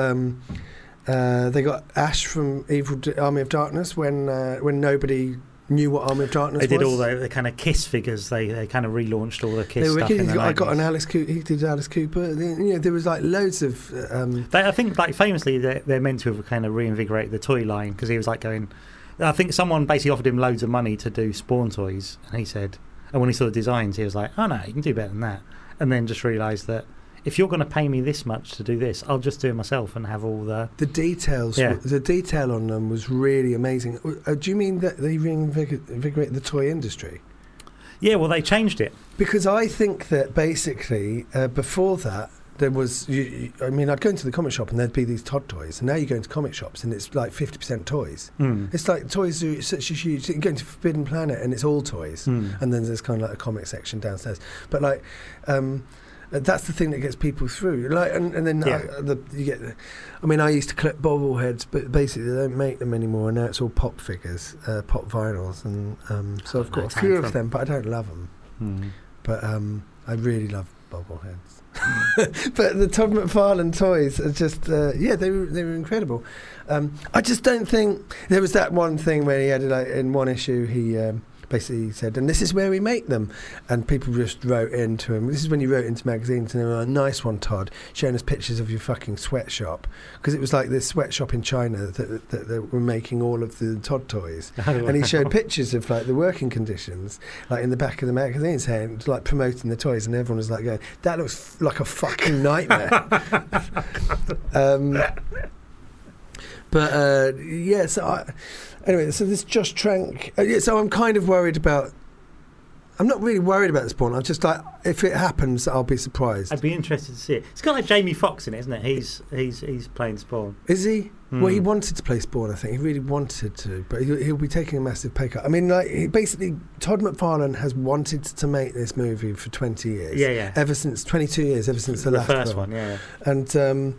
Ash from Army of Darkness when nobody knew what Army of Darkness was. They did all the kind of Kiss figures. They kind of relaunched all the Kiss stuff. I got an Alice Cooper. He did Alice Cooper. There was like loads of. I think like famously they're meant to have kind of reinvigorated the toy line, because he was like going. I think someone basically offered him loads of money to do Spawn toys, and he said, and when he saw the designs, he was like, "Oh no, you can do better than that," and then just realised that. If you're going to pay me this much to do this, I'll just do it myself and have all the details. Yeah. The detail on them was really amazing. Do you mean that they reinvigorated the toy industry? Yeah, well, they changed it. Because I think that basically before that there was. I'd go into the comic shop and there'd be these Todd toys, and now you go into comic shops and it's like 50% toys. It's like toys are such a huge. You go into Forbidden Planet and it's all toys, and then there's kind of like a comic section downstairs. But like. That's the thing that gets people through. Like, and then you get. I used to collect bobbleheads, but basically they don't make them anymore, and now it's all pop figures, pop vinyls, and so I've got a few of them, but I don't love them. But I really love bobbleheads. But the Todd McFarlane toys are just, they were incredible. I just don't think there was that one thing where he had like in 1 issue he. basically said, and this is where we make them. And people just wrote into him. This is when you wrote into magazines, and they were like, nice one, Todd, showing us pictures of your fucking sweatshop. Because it was like this sweatshop in China that were making all of the Todd toys. And he showed pictures of like the working conditions, like in the back of the magazine, saying, like promoting the toys, and everyone was like going, that looks like a fucking nightmare. But yeah, so anyway, so this Josh Trank. So I'm kind of worried about. I'm not really worried about this porn. I'm just like, if it happens, I'll be surprised. I'd be interested to see it. It's got like Jamie Foxx in it, isn't it? He's playing Spawn. Is he? Well, he wanted to play Spawn, I think. He really wanted to, but he'll be taking a massive pay cut. I mean, like, basically, Todd McFarlane has wanted to make this movie for 20 years. Yeah. Ever since 22 years, ever since the first one. Yeah. And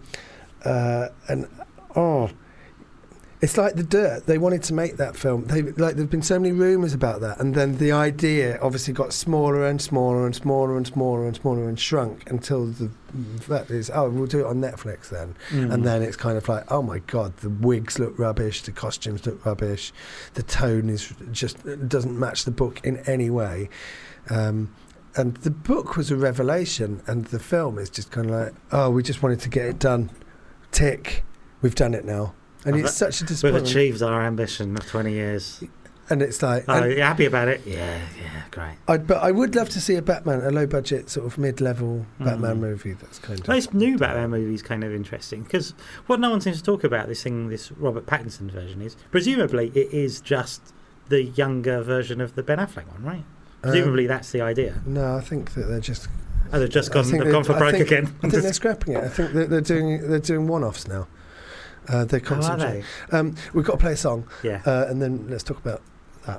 it's like The Dirt. They wanted to make that film. There've been so many rumours about that, and then the idea obviously got smaller and smaller and smaller and smaller and smaller and shrunk until the fact is, we'll do it on Netflix then. And then it's kind of like, oh my God, the wigs look rubbish, the costumes look rubbish, the tone is just doesn't match the book in any way. And the book was a revelation, and the film is just kind of like, we just wanted to get it done. Tick, we've done it now. And it's such a disappointment. We've achieved our ambition of 20 years. And it's like... you happy about it? Yeah, great. But I would love to see a low-budget, sort of mid-level Batman movie that's kind of... This new Batman movie is kind of interesting, because what no one seems to talk about, this Robert Pattinson version is, presumably it is just the younger version of the Ben Affleck one, right? Presumably that's the idea. No, I think that they're just... they've just gone for broke again. I think they're scrapping it. I think that they're doing one-offs now. They're concentrating. We've got to play a song, and then let's talk about that.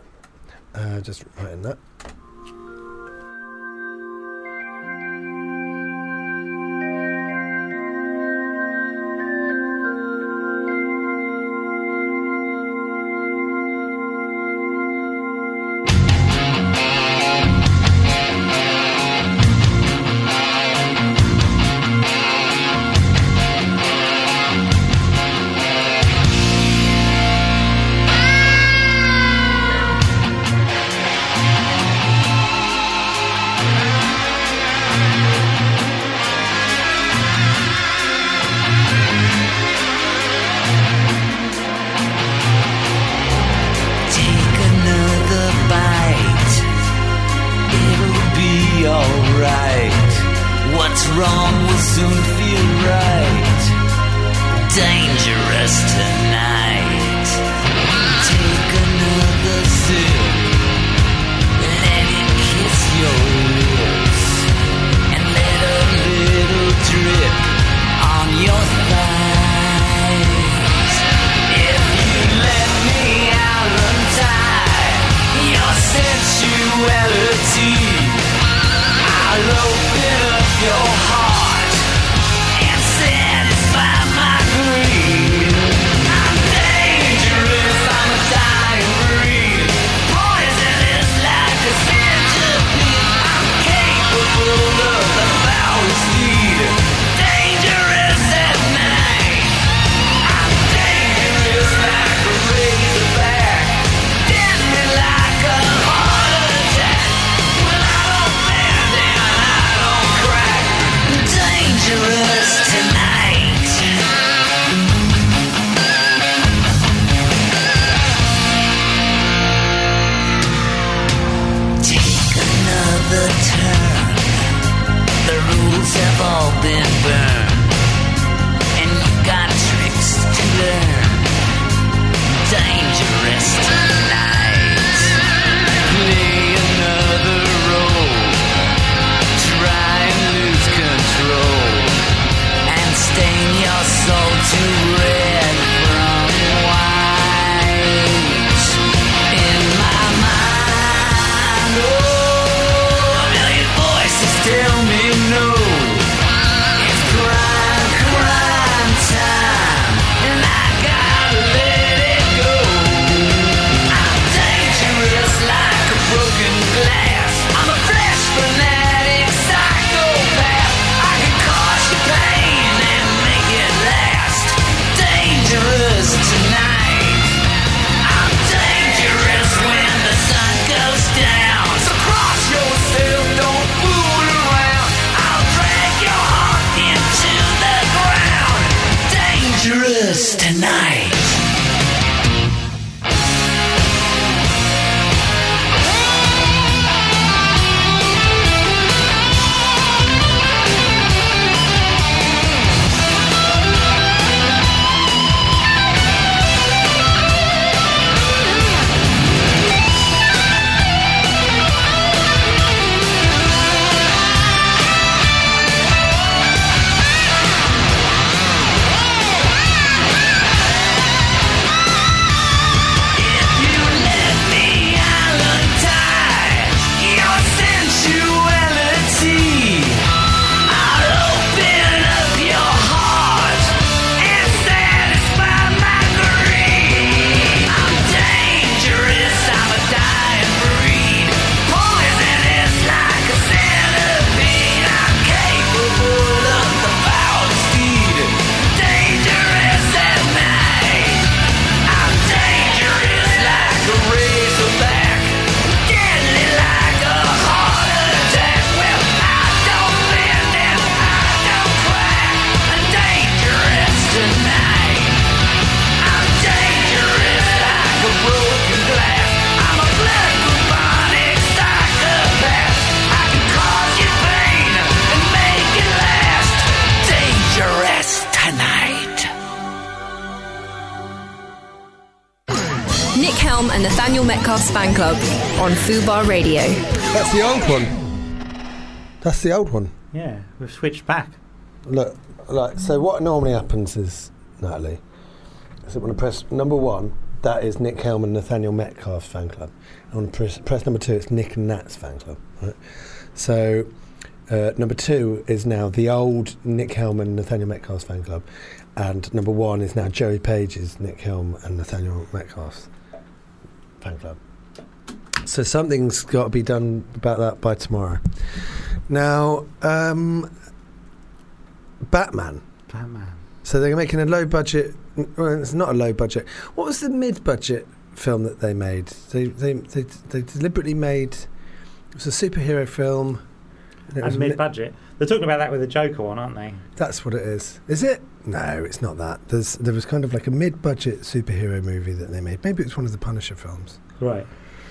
Just writing that. Satisfy my greed. I'm Metcalf's fan club on Fubar Radio. That's the old one. That's the old one. Yeah, we've switched back. Look, so what normally happens is, Natalie, so when I press number 1, that is Nick Helm and Nathaniel Metcalf's fan club. And when I press number 2, it's Nick and Nat's fan club. Right? So number 2 is now the old Nick Helm and Nathaniel Metcalf's fan club, and number 1 is now Joey Page's Nick Helm and Nathaniel Metcalf's fan club. So something's got to be done about that by tomorrow. Now, Batman. So they're making a low budget. Well, it's not a low budget. What was the mid-budget film that they made? They deliberately made. It was a superhero film. And mid-budget. They're talking about that with the Joker one, aren't they? That's what it is. Is it? No, it's not that. There was kind of like a mid-budget superhero movie that they made. Maybe it was one of the Punisher films. Right.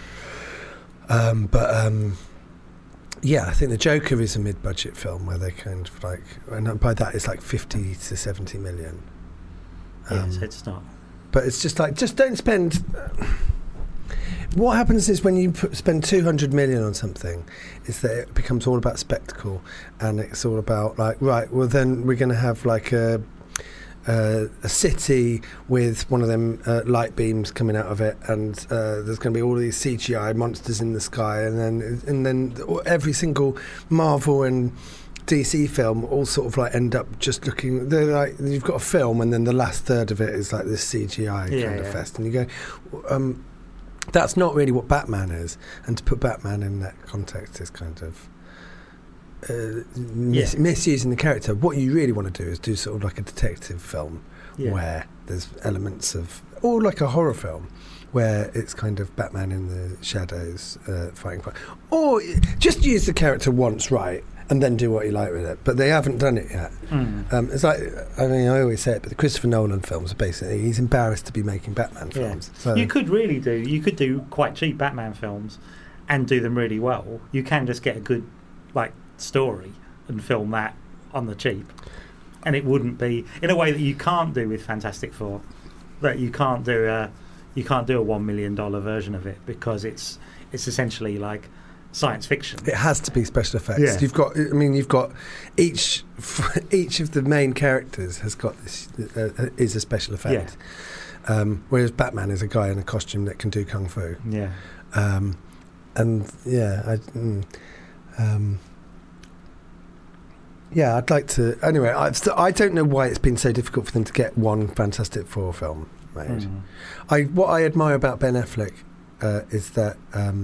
Yeah, I think the Joker is a mid-budget film where they kind of like, and by that it's like 50 to 70 million. Yes, it's not. But it's just like, just don't spend. What happens is when you spend 200 million on something, is that it becomes all about spectacle, and it's all about like, right, well then we're going to have like a city with one of them light beams coming out of it, and there's going to be all these CGI monsters in the sky, and then every single Marvel and DC film all sort of like end up just looking. They're like, you've got a film, and then the last third of it is like this CGI kind of fest, and you go, that's not really what Batman is, and to put Batman in that context is kind of misusing the character. What you really want to do is do sort of like a detective film where there's elements of, or like a horror film where it's kind of Batman in the shadows fighting crime, or just use the character once right and then do what you like with it. But they haven't done it yet. It's like, I mean, I always say it, but the Christopher Nolan films are basically, he's embarrassed to be making Batman films. So you could do quite cheap Batman films and do them really well. You can just get a good like story and film that on the cheap, and it wouldn't be in a way that you can't do with Fantastic Four. That you can't do a $1 million version of it, because it's essentially like science fiction. It has to be special effects. You've got each of the main characters has got this is a special effect. Whereas Batman is a guy in a costume that can do kung fu. I'd like to. Anyway, I don't know why it's been so difficult for them to get one Fantastic Four film made. What I admire about Ben Affleck is that,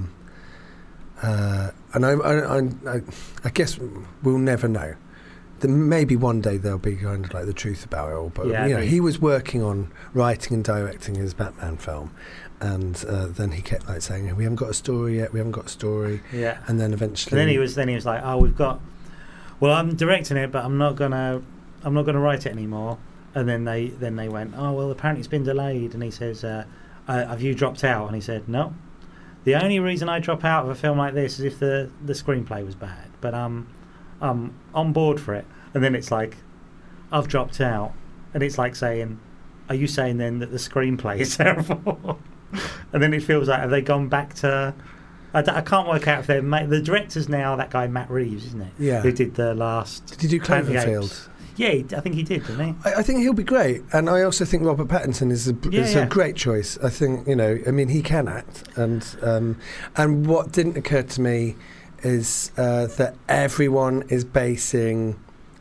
and I guess we'll never know. Maybe one day there'll be kind of like the truth about it all. But he was working on writing and directing his Batman film, and then he kept like saying, "We haven't got a story yet. We haven't got a story." Yeah. And then eventually, and then he was like, "Oh, we've got. Well, I'm directing it, but I'm not gonna write it anymore." And then they went, "Oh, well, apparently it's been delayed." And he says, "Have you dropped out?" And he said, "No. The only reason I drop out of a film like this is if the screenplay was bad. But I'm on board for it." And then it's like, "I've dropped out," and it's like saying, "Are you saying then that the screenplay is terrible?" And then it feels like, have they gone back to? I can't work out if they're the director's now that guy Matt Reeves, isn't it? Yeah. Who did the last? Did he do Cloverfield? Yeah, I think he did, didn't he? I think he'll be great, and I also think Robert Pattinson is a great choice. I think he can act, and what didn't occur to me is that everyone is basing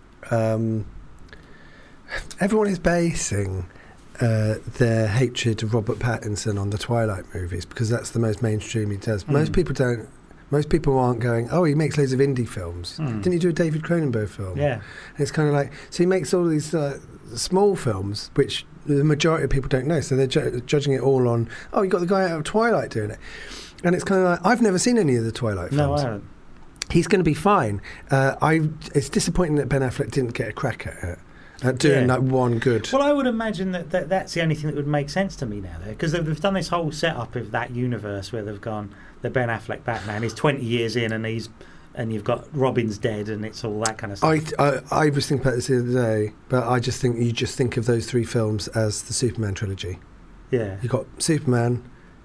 their hatred of Robert Pattinson on the Twilight movies, because that's the most mainstream he does. Most people aren't going, "Oh, he makes loads of indie films." Didn't he do a David Cronenberg film? Yeah. And it's kind of like, so he makes all these small films, which the majority of people don't know, so they're judging it all on, "Oh, you got the guy out of Twilight doing it." And it's kind of like, I've never seen any of the Twilight films. No, I haven't. He's going to be fine. It's disappointing that Ben Affleck didn't get a crack at it. Doing like one good. Well, I would imagine that's the only thing that would make sense to me now, there, because they've done this whole setup of that universe where they've gone, the Ben Affleck Batman is 20 years in, and you've got Robin's dead, and it's all that kind of stuff. I was thinking about this the other day, but I just think you just think of those three films as the Superman trilogy. Yeah, you got Superman,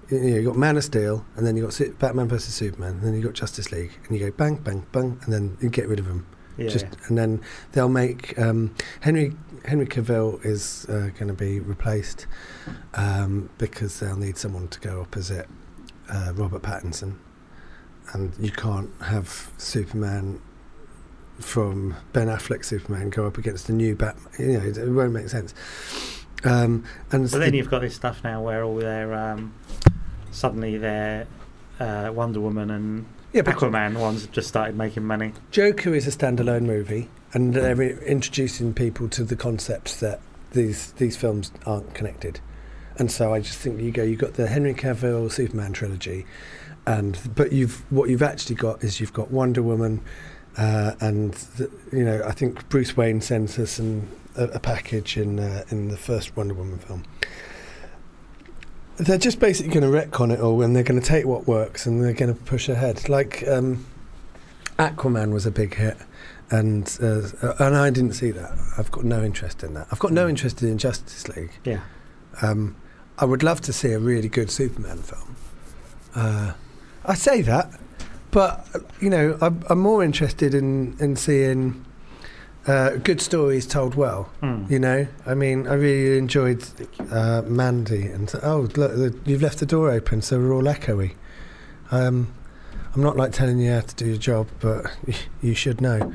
You've got Man of Steel, and then you've got Batman vs Superman, and then you've got Justice League, and you go bang, bang, bang, and then you get rid of them. And then they'll make Henry Cavill is going to be replaced because they'll need someone to go opposite Robert Pattinson, and you can't have Superman from Ben Affleck's Superman go up against the new Batman. It won't make sense. And so then you've got this stuff now where all their suddenly their Wonder Woman and Aquaman ones have just started making money. Joker is a standalone movie, and they're introducing people to the concept that these films aren't connected. And so I just think you've got the Henry Cavill Superman trilogy, but what you've actually got is you've got Wonder Woman, and I think Bruce Wayne sends us a package in the first Wonder Woman film. They're just basically going to retcon it all, and they're going to take what works and they're going to push ahead. Like Aquaman was a big hit, and I didn't see that. I've got no interest in that. I've got no interest in Justice League. Yeah. I would love to see a really good Superman film. I say that, but I'm more interested in seeing good stories told well. I mean, I really enjoyed Mandy, and look, you've left the door open, so we're all echoey. I'm not like telling you how to do your job, but you should know.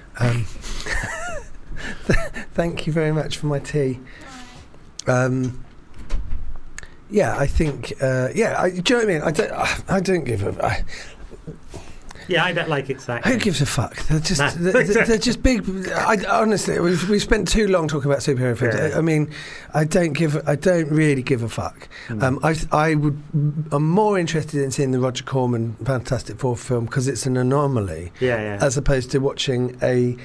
Thank you very much for my tea. I think. Do you know what I mean? I don't give a. I don't like it. Who gives a fuck? They're just big. Honestly, we've spent too long talking about superhero films. Yeah. I mean, I don't really give a fuck. I'm more interested in seeing the Roger Corman Fantastic Four film because it's an anomaly. As opposed to watching a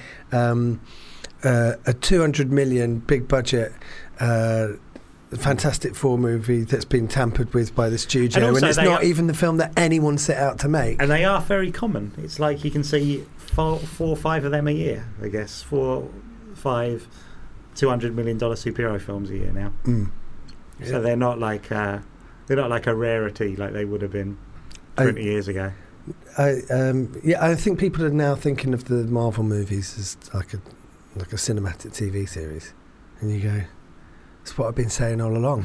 200 million big budget. Fantastic Four movie that's been tampered with by the studio, and it's not even the film that anyone set out to make. And they are very common. It's like you can see 4 or 5 of them a year, I guess. 4, 5 $200 million superhero films a year now. So they're not like a rarity like they would have been 20 years ago. I think people are now thinking of the Marvel movies as like a cinematic TV series, and you go, that's what I've been saying all along.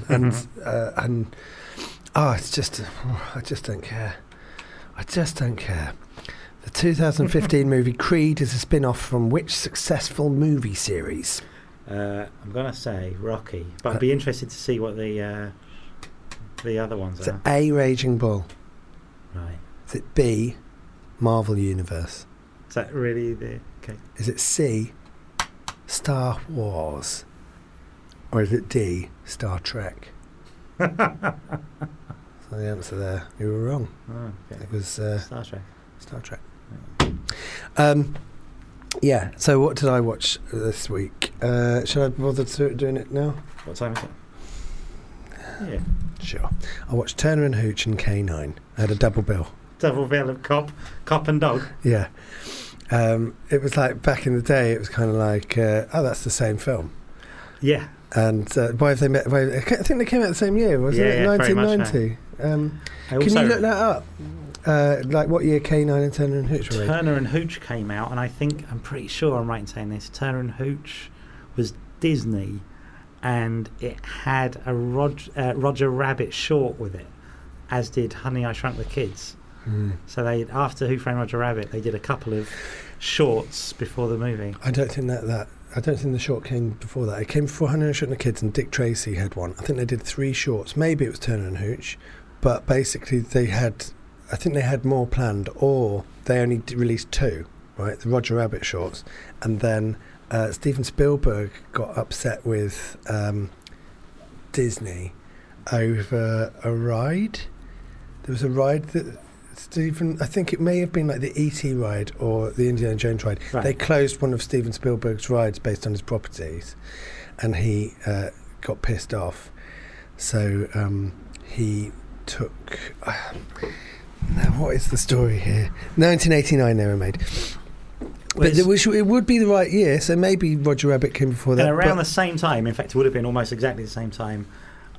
It's just, I just don't care. The 2015 movie Creed is a spin-off from which successful movie series? I'm going to say Rocky, but I'd be interested to see what the other ones are. Is it A, Raging Bull? Right. Is it B, Marvel Universe? Is that really the... Okay. Is it C, Star Wars? Or is it D, Star Trek? So the answer there, you were wrong. Oh, okay. It was Star Trek. Star Trek. So what did I watch this week? Should I bother doing it now? What time is it? Yeah. Sure. I watched Turner and Hooch and K9. I had a double bill. Double bill of cop and dog? Yeah. It was like, back in the day, it was kind of like, that's the same film. Yeah. And why have they met? I think they came out the same year, wasn't it? 1990. Can you look that up? Like what year K9 and Turner and Hooch were made? Turner and Hooch came out, and I'm pretty sure I'm right in saying this. Turner and Hooch was Disney, and it had a Roger Rabbit short with it, as did Honey, I Shrunk the Kids. So after Who Framed Roger Rabbit, they did a couple of shorts before the movie. I don't think I don't think the short came before that. It came before Honey, I Shrunk the Kids, and Dick Tracy had one. I think they did 3 shorts. Maybe it was Turner and Hooch, but basically I think they had more planned, or they only released 2, right? The Roger Rabbit shorts, and then Steven Spielberg got upset with Disney over a ride. There was a ride that I think it may have been like the E.T. ride or the Indiana Jones ride. Right. They closed one of Steven Spielberg's rides based on his properties, and he got pissed off. So he took... now, what is the story here? 1989 they were made. But it would be the right year, so maybe Roger Rabbit came before that. And around the same time, in fact it would have been almost exactly the same time,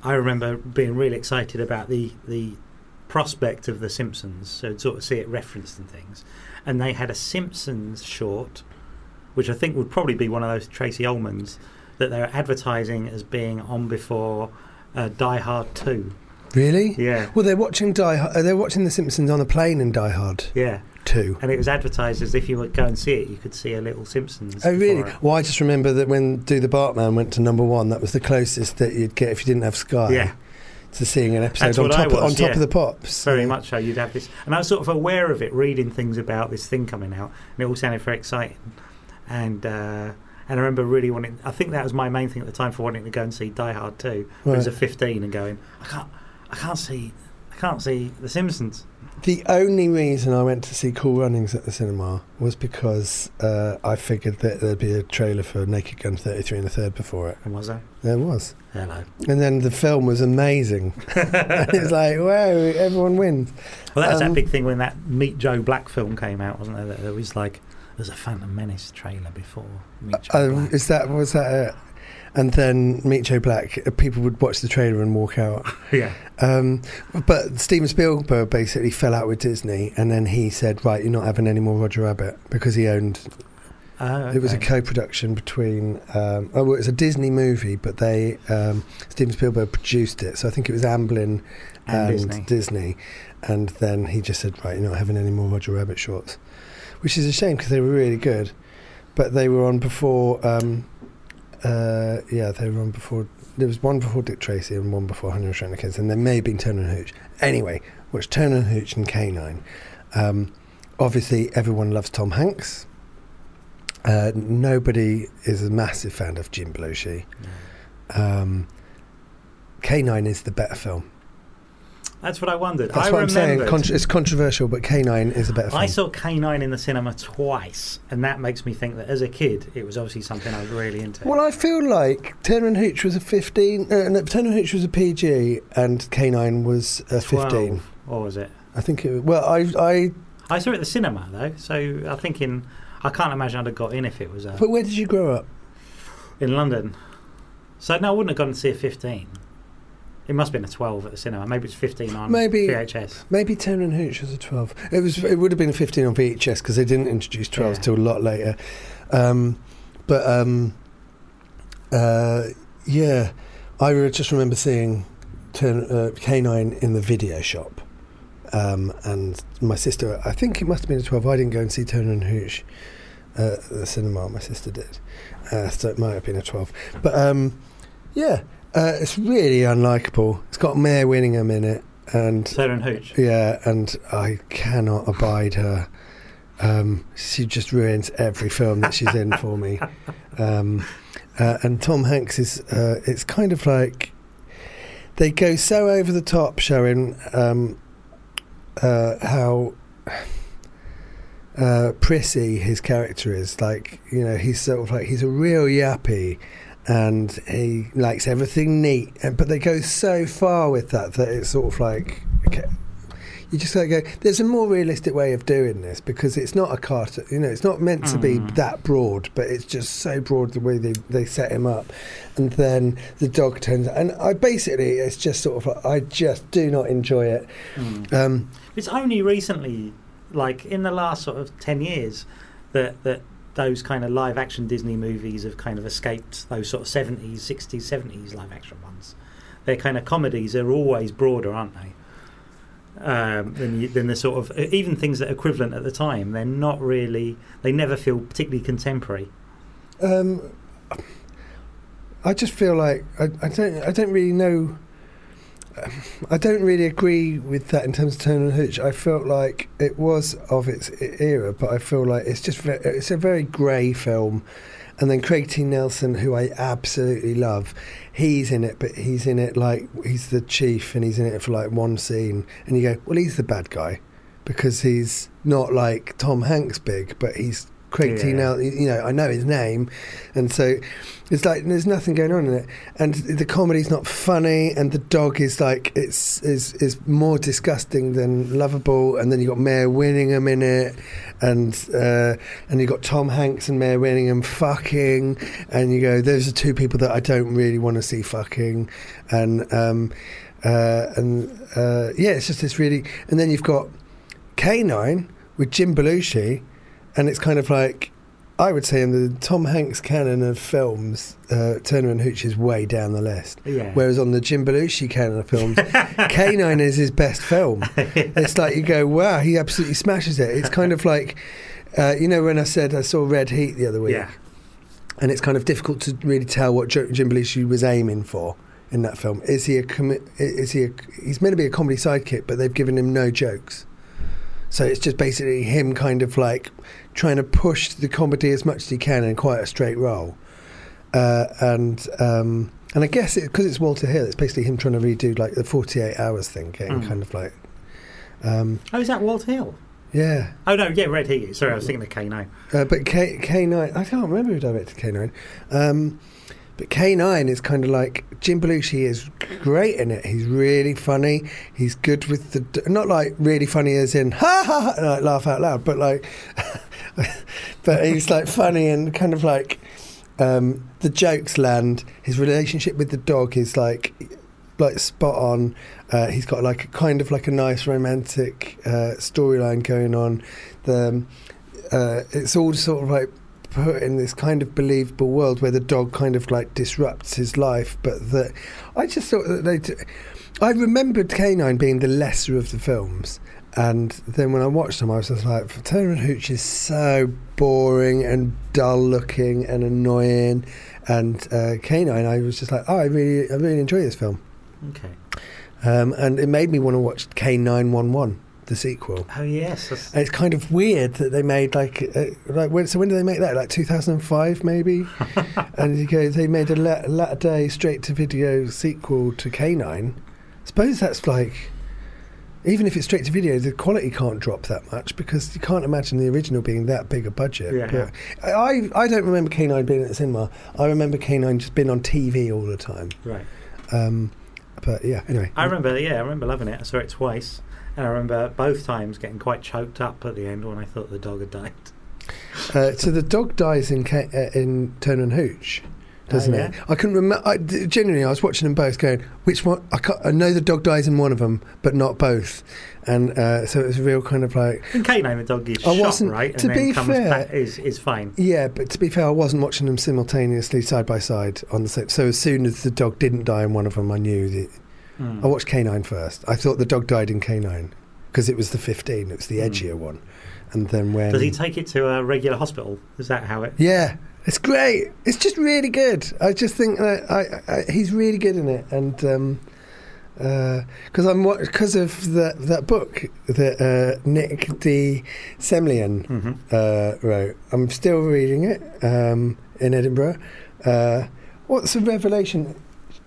I remember being really excited about the prospect of The Simpsons, so sort of see it referenced and things. And they had a Simpsons short, which I think would probably be one of those Tracy Ullmans, that they were advertising as being on before Die Hard 2. Really? Yeah. Well, they're watching they're watching The Simpsons on a plane in Die Hard. Yeah. 2. And it was advertised as if you would go and see it, you could see a little Simpsons. Oh, really? It. Well, I just remember that when Do the Bartman went to number 1, that was the closest that you'd get if you didn't have Sky. Yeah. To seeing an episode That's on what top, I was, on top yeah. of the pops. Very much so. You'd have this, and I was sort of aware of it, reading things about this thing coming out, and it all sounded very exciting. And I remember really wanting. I think that was my main thing at the time for wanting to go and see Die Hard 2. When I was at 15 and going, I can't see The Simpsons. The only reason I went to see Cool Runnings at the cinema was because I figured that there'd be a trailer for Naked Gun 33 1/3 before it. And was there? There was. Hello. And then the film was amazing. It's like, wow, everyone wins. Well, that was that big thing when that Meet Joe Black film came out, wasn't there? That there was like, there's a Phantom Menace trailer before Meet Joe Black. Was that it? And then Meet Joe Black, people would watch the trailer and walk out. Yeah. But Steven Spielberg basically fell out with Disney, and then he said, right, you're not having any more Roger Rabbit, because he owned... Okay. It was a co-production between... it was a Disney movie, but Steven Spielberg produced it, so I think it was Amblin and Disney. And then he just said, right, you're not having any more Roger Rabbit shorts. Which is a shame, because they were really good. But they were on before... they were on before. There was one before Dick Tracy and one before Honey, I Shrunk the Kids, and there may have been Turner and Hooch. Anyway, watch Turner and Hooch and K9. Obviously, everyone loves Tom Hanks. Nobody is a massive fan of Jim Belushi. K9 is the better film. That's what I wondered. That's what I'm saying. It's controversial, but K9 is a better film. I saw K9 in the cinema twice, and that makes me think that as a kid, it was obviously something I was really into. Well, I feel like Turner and Hooch was a 15. No, Turner and Hooch was a PG, and K9 was a 15. Or was it? I think it was. Well, I saw it at the cinema though, so I'm thinking I can't imagine I'd have got in if it was. But where did you grow up? In London. So no, I wouldn't have gone to see a 15. It must have been a 12 at the cinema. Maybe it's 15 on VHS. Maybe Turner and Hooch was a 12. It would have been a 15 on VHS because they didn't introduce 12s till a lot later. I just remember seeing K9 in the video shop. And my sister, I think it must have been a 12. I didn't go and see Turner and Hooch at the cinema. My sister did. So it might have been a 12. But it's really unlikable. It's got Mare Winningham in it, and Turner and Hooch. Yeah, and I cannot abide her. She just ruins every film that she's in for me. And Tom Hanks is. It's kind of like they go so over the top, showing how prissy his character is. Like, you know, he's sort of like he's a real yappy. And he likes everything neat, but they go so far with that it's sort of like, okay, you just like go, there's a more realistic way of doing this, because it's not a cartoon, you know, it's not meant to be that broad, but it's just so broad the way they set him up. And then the dog turns, and it's just sort of like, I just do not enjoy it. It's only recently, like in the last sort of 10 years, that those kind of live action Disney movies have kind of escaped those sort of 70s, 60s, 70s live action ones. Their kind of comedies are always broader, aren't they? Than the sort of, even things that are equivalent at the time, they're not really, they never feel particularly contemporary. I just feel like I don't really know. I don't really agree with that in terms of Turner and Hooch. I felt like it was of its era, but I feel like it's a very grey film. And then Craig T. Nelson, who I absolutely love, he's in it, but he's in it like he's the chief, and he's in it for like one scene. And you go, well, he's the bad guy, because he's not like Tom Hanks big, but he's Craig T. Nelson, I know his name, and so it's like there's nothing going on in it, and the comedy's not funny, and the dog is like is more disgusting than lovable, and then you got Mare Winningham in it, and you got Tom Hanks and Mare Winningham fucking, and you go, those are two people that I don't really want to see fucking, and it's just this really, and then you've got K9 with Jim Belushi, and it's kind of like, I would say in the Tom Hanks canon of films, Turner and Hooch is way down the list. Yeah. Whereas on the Jim Belushi canon of films, K9 is his best film. It's like you go, wow, he absolutely smashes it. It's kind of like, when I said I saw Red Heat the other week, and it's kind of difficult to really tell what Jim Belushi was aiming for in that film. He's meant to be a comedy sidekick, but they've given him no jokes. So it's just basically him kind of like trying to push the comedy as much as he can in quite a straight role. And I guess because it's Walter Hill, it's basically him trying to redo like the 48 Hours thing, getting kind of like... is that Walter Hill? Yeah. Oh, no, yeah, Red Heat. Sorry, I was thinking of K9. But K9, I can't remember who directed K9. But K9 is kind of like, Jim Belushi is great in it. He's really funny. He's good with not like really funny as in, ha ha ha, like laugh out loud, but like, but he's like funny and kind of like, the jokes land. His relationship with the dog is like spot on. He's got like kind of like a nice romantic storyline going on. It's all sort of like put in this kind of believable world where the dog kind of like disrupts his life, but that I just thought that I remembered K9 being the lesser of the films, and then when I watched them I was just like, Turner and Hooch is so boring and dull looking and annoying, and K9 I was just like, I really enjoy this film. Okay. And it made me want to watch K911, the sequel. Oh yes, and it's kind of weird that they made like when did they make that? Like 2005 maybe. And you go, they made a latter day straight to video sequel to K9. Suppose that's like, even if it's straight to video, the quality can't drop that much because you can't imagine the original being that big a budget. Yeah. But I don't remember K9 being at the cinema. I remember K9 just being on TV all the time. Right. But yeah, anyway. I remember loving it. I saw it twice. And I remember both times getting quite choked up at the end when I thought the dog had died. So the dog dies in Turner and Hooch, doesn't it? I couldn't remember. Genuinely, I was watching them both going, which one? I know the dog dies in one of them, but not both. And so it was a real kind of like... In K9, the dog is shot, right? And to then be comes fair, back, is fine. Yeah, but to be fair, I wasn't watching them simultaneously, side by side, on the same. So as soon as the dog didn't die in one of them, I knew that... I watched K9 first. I thought the dog died in K9 because it was the 15. It was the edgier one. And then when... Does he take it to a regular hospital? Is that how it... Yeah, it's great. It's just really good. I just think that he's really good in it. And because of that book that Nick D. Semlien wrote. I'm still reading it in Edinburgh. What's the revelation...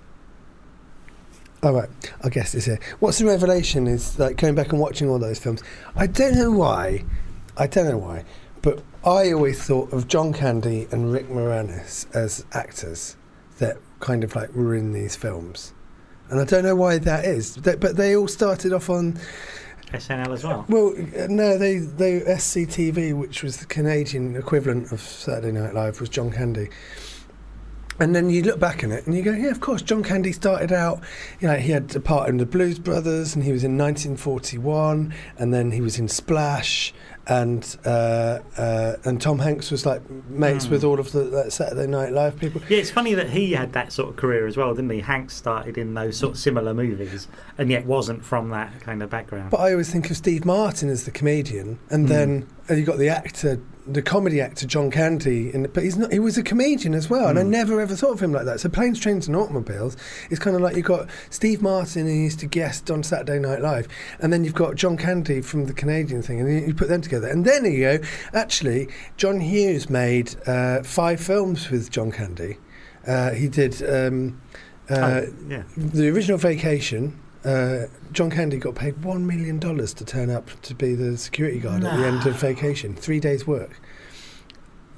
Oh, right. I guess it's here. What's the revelation is like going back and watching all those films. I don't know why, but I always thought of John Candy and Rick Moranis as actors that kind of like were in these films. And I don't know why that is. But they all started off on... SNL as well? Well, no, they SCTV, which was the Canadian equivalent of Saturday Night Live, was John Candy. And then you look back on it and you go, yeah, of course, John Candy started out, he had a part in the Blues Brothers, and he was in 1941, and then he was in Splash, and Tom Hanks was like mates with all of the Saturday Night Live people. Yeah, it's funny that he had that sort of career as well, didn't he? Hanks started in those sort of similar movies, and yet wasn't from that kind of background. But I always think of Steve Martin as the comedian, and then you got the comedy actor John Candy, but he's not. He was a comedian as well, and I never ever thought of him like that. So Planes, Trains and Automobiles is kind of like you've got Steve Martin, who used to guest on Saturday Night Live, and then you've got John Candy from the Canadian thing, and you put them together, and then you go. Actually, John Hughes made 5 films with John Candy. He did the original Vacation. John Candy got paid $1 million to turn up to be the security guard at the end of Vacation. 3 days' work.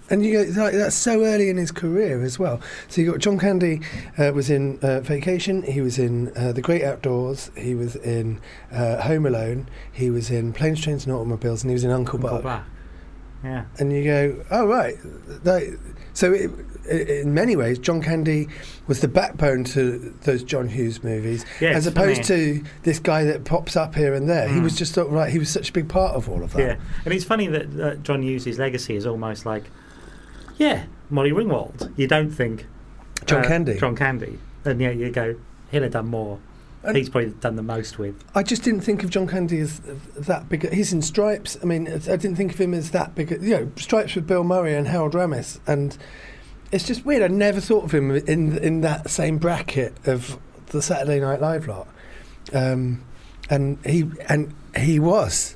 And you go, like, that's so early in his career as well. So you got John Candy was in Vacation. He was in The Great Outdoors. He was in Home Alone. He was in Planes, Trains and Automobiles, and he was in Uncle Buck. Yeah. And you go, oh right. So in many ways, John Candy was the backbone to those John Hughes movies, as opposed to this guy that pops up here and there. He was just sort of like, he was such a big part of all of that. Yeah, and it's funny that John Hughes' legacy is almost like, Molly Ringwald. You don't think John Candy, and yet you go, he'll have done more. And he's probably done the most with. I just didn't think of John Candy as that big. He's in Stripes. I mean, I didn't think of him as that big. Stripes with Bill Murray and Harold Ramis, and it's just weird. I never thought of him in that same bracket of the Saturday Night Live lot. And he was,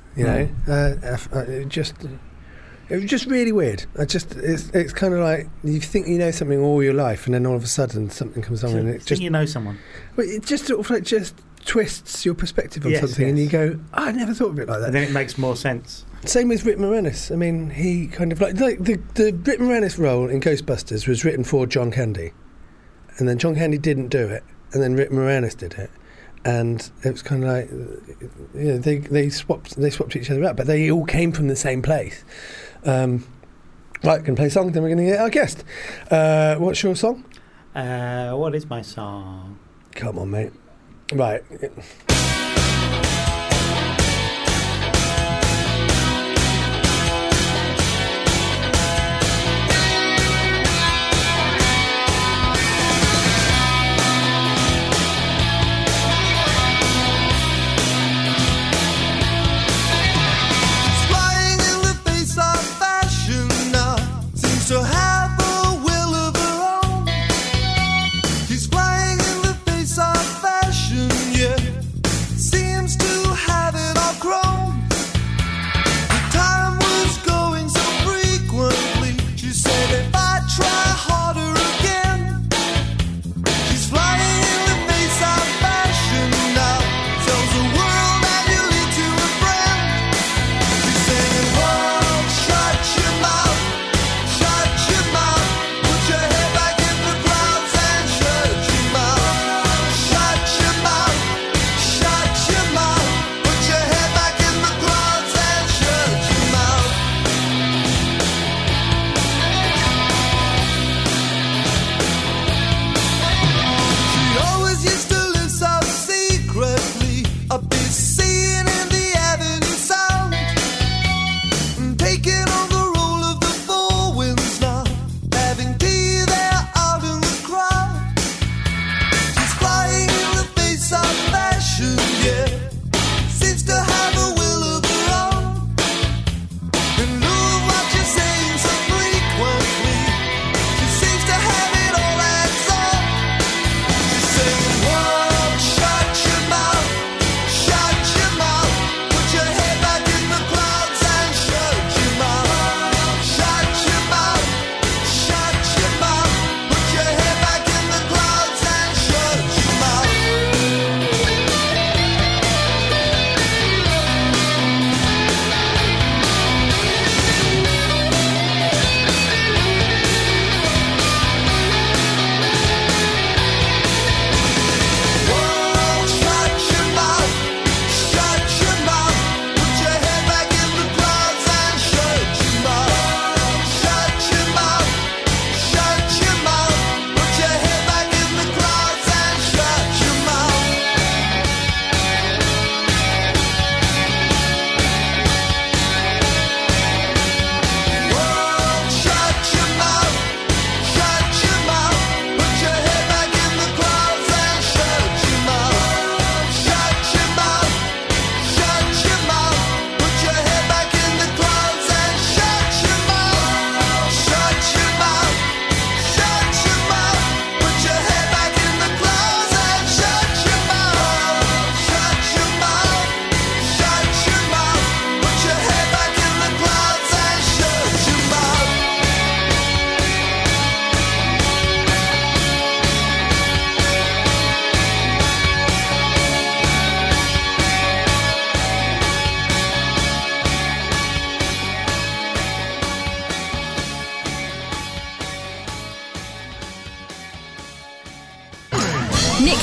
it was just really weird. It's kind of like you think you know something all your life, and then all of a sudden something comes along, and it just you know someone. Well, it just sort of like just twists your perspective on something, and you go, I never thought of it like that. And then it makes more sense. Same with Rick Moranis. I mean, he kind of like the Rick Moranis role in Ghostbusters was written for John Candy, and then John Candy didn't do it, and then Rick Moranis did it. And it was kind of like, they swapped each other out, but they all came from the same place. Right, going to play a song, then we're going to get our guest. What's your song? What is my song? Come on, mate. Right.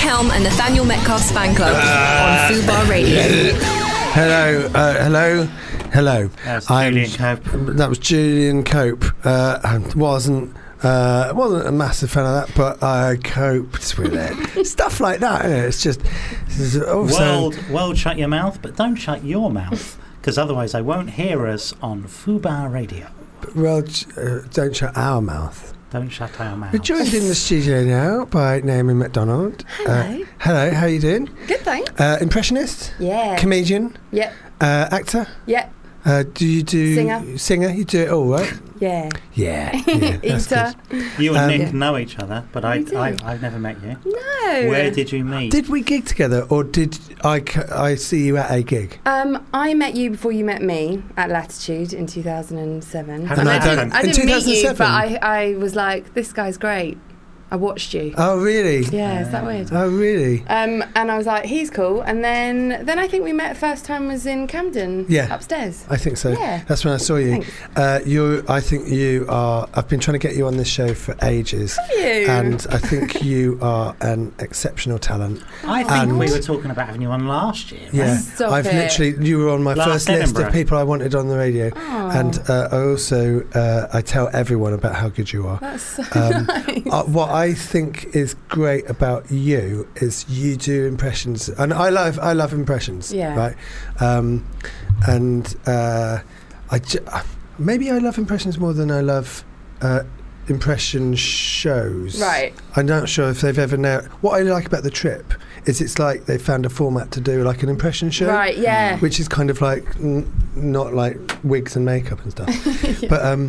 Helm and Nathaniel Metcalf's fan club on Fubar Radio. Hello. That's Julian Cope. That was Julian Cope. I wasn't a massive fan of that, but I coped with it. Stuff like that, isn't it? It's just World, shut your mouth, but don't shut your mouth, because otherwise they won't hear us on Fubar Radio. Well, don't shut our mouth. Don't shut our mouth. We're joined in the studio now by Naomi MacDonald. Hello. Hello, how are you doing? Good, thanks. Impressionist? Yeah. Comedian? Yep. Actor? Yep. Do you do... Singer? You do it all, right? Yeah. Yeah. That's Eater. good. You and Nick know each other, but We do. I've never met you. No. Where did you meet? Did we gig together, or did I see you at a gig? I met you before you met me at Latitude in 2007. How did that happen? I In didn't meet you, 2007? but I was like, this guy's great. I watched you. Oh, really? Yeah, is that weird? Oh, really? And I was like, he's cool. And then I think we met first time was in Camden. Yeah. Upstairs. I think so. Yeah. That's when I saw you. Thanks. I think you are... I've been trying to get you on this show for ages. Have you? And I think you are an exceptional talent. I think we were talking about having you on last year. Right? Yeah. Stop it. You were on my Last first list Edinburgh. of people I wanted on the radio. Oh. And I also, I tell everyone about how good you are. That's so nice. What I think is great about you is you do impressions, and I love impressions. Yeah. Right. Maybe I love impressions more than I love impression shows. Right. I'm not sure if they've ever nailed. What I like about The Trip is it's like they found a format to do like an impression show. Right, yeah. Which is kind of like not like wigs and makeup and stuff. Yeah.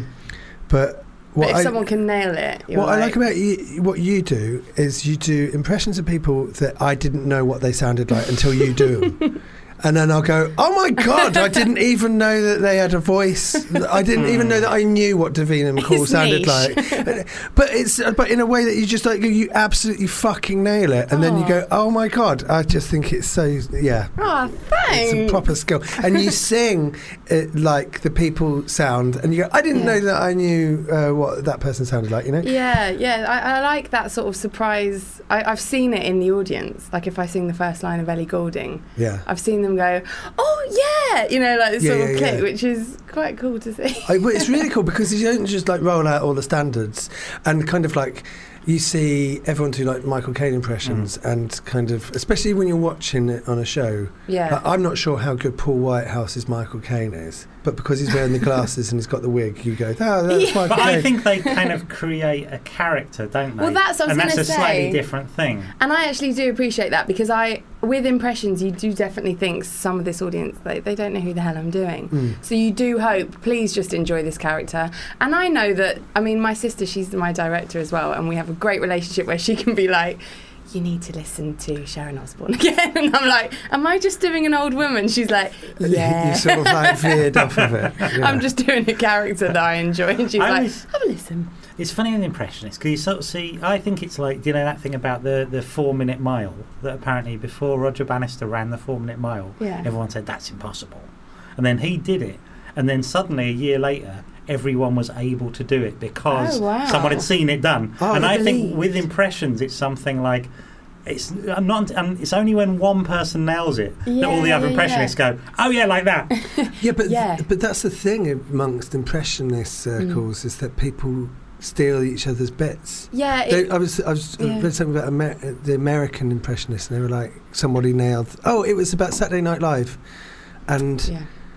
But But if someone can nail it, you're what I like about what you do is you do impressions of people that I didn't know what they sounded like until you do them. And then I'll go, oh my God, I didn't even know that they had a voice. I didn't even know that I knew what Davina McCall It's sounded niche. like. But in a way that you just like, you absolutely fucking nail it. And then you go, oh my God, I just think it's so, yeah. Oh, thanks. It's a proper skill. And you sing it like the people sound. And you go, I didn't know that I knew what that person sounded like, you know? Yeah. I like that sort of surprise. I've seen it in the audience. Like if I sing the first line of Ellie Goulding, Yeah. I've seen them go, oh yeah, you know, like this sort of click, yeah. which is quite cool to see. But it's really cool because you don't just like roll out all the standards and kind of like you see everyone do like Michael Caine impressions and kind of, especially when you're watching it on a show. Yeah. Like, I'm not sure how good Paul Whitehouse's Michael Caine is, but because he's wearing the glasses and he's got the wig, you go, oh, that's Michael But Caine. I think they kind of create a character, don't they? Well, that's what I was and that's gonna a slightly say. different thing. And I actually do appreciate that because with impressions, you do definitely think some of this audience, they don't know who the hell I'm doing. So you do hope, please just enjoy this character. And I know that, I mean, my sister, she's my director as well, and we have a great relationship where she can be like, you need to listen to Sharon Osbourne again. And I'm like, am I just doing an old woman? She's like, yeah. You sort of like veered off of it. Yeah. I'm just doing a character that I enjoy. And she's like, always- have a listen. It's funny with impressionists because you sort of see. I think it's like, you know, that thing about the 4-minute mile that apparently before Roger Bannister ran the 4-minute mile, Yeah. everyone said that's impossible, and then he did it, and then suddenly a year later, everyone was able to do it because Oh, wow. someone had seen it done. Oh, and I I think believe. with impressions, it's something like. It's not. It's only when one person nails it that all the Yeah, other yeah, impressionists go, "Oh yeah, like that." Yeah. But that's the thing amongst impressionist circles is that people steal each other's bits. Yeah. I read something about the American impressionists, and they were like, somebody nailed. Oh, it was about Saturday Night Live, and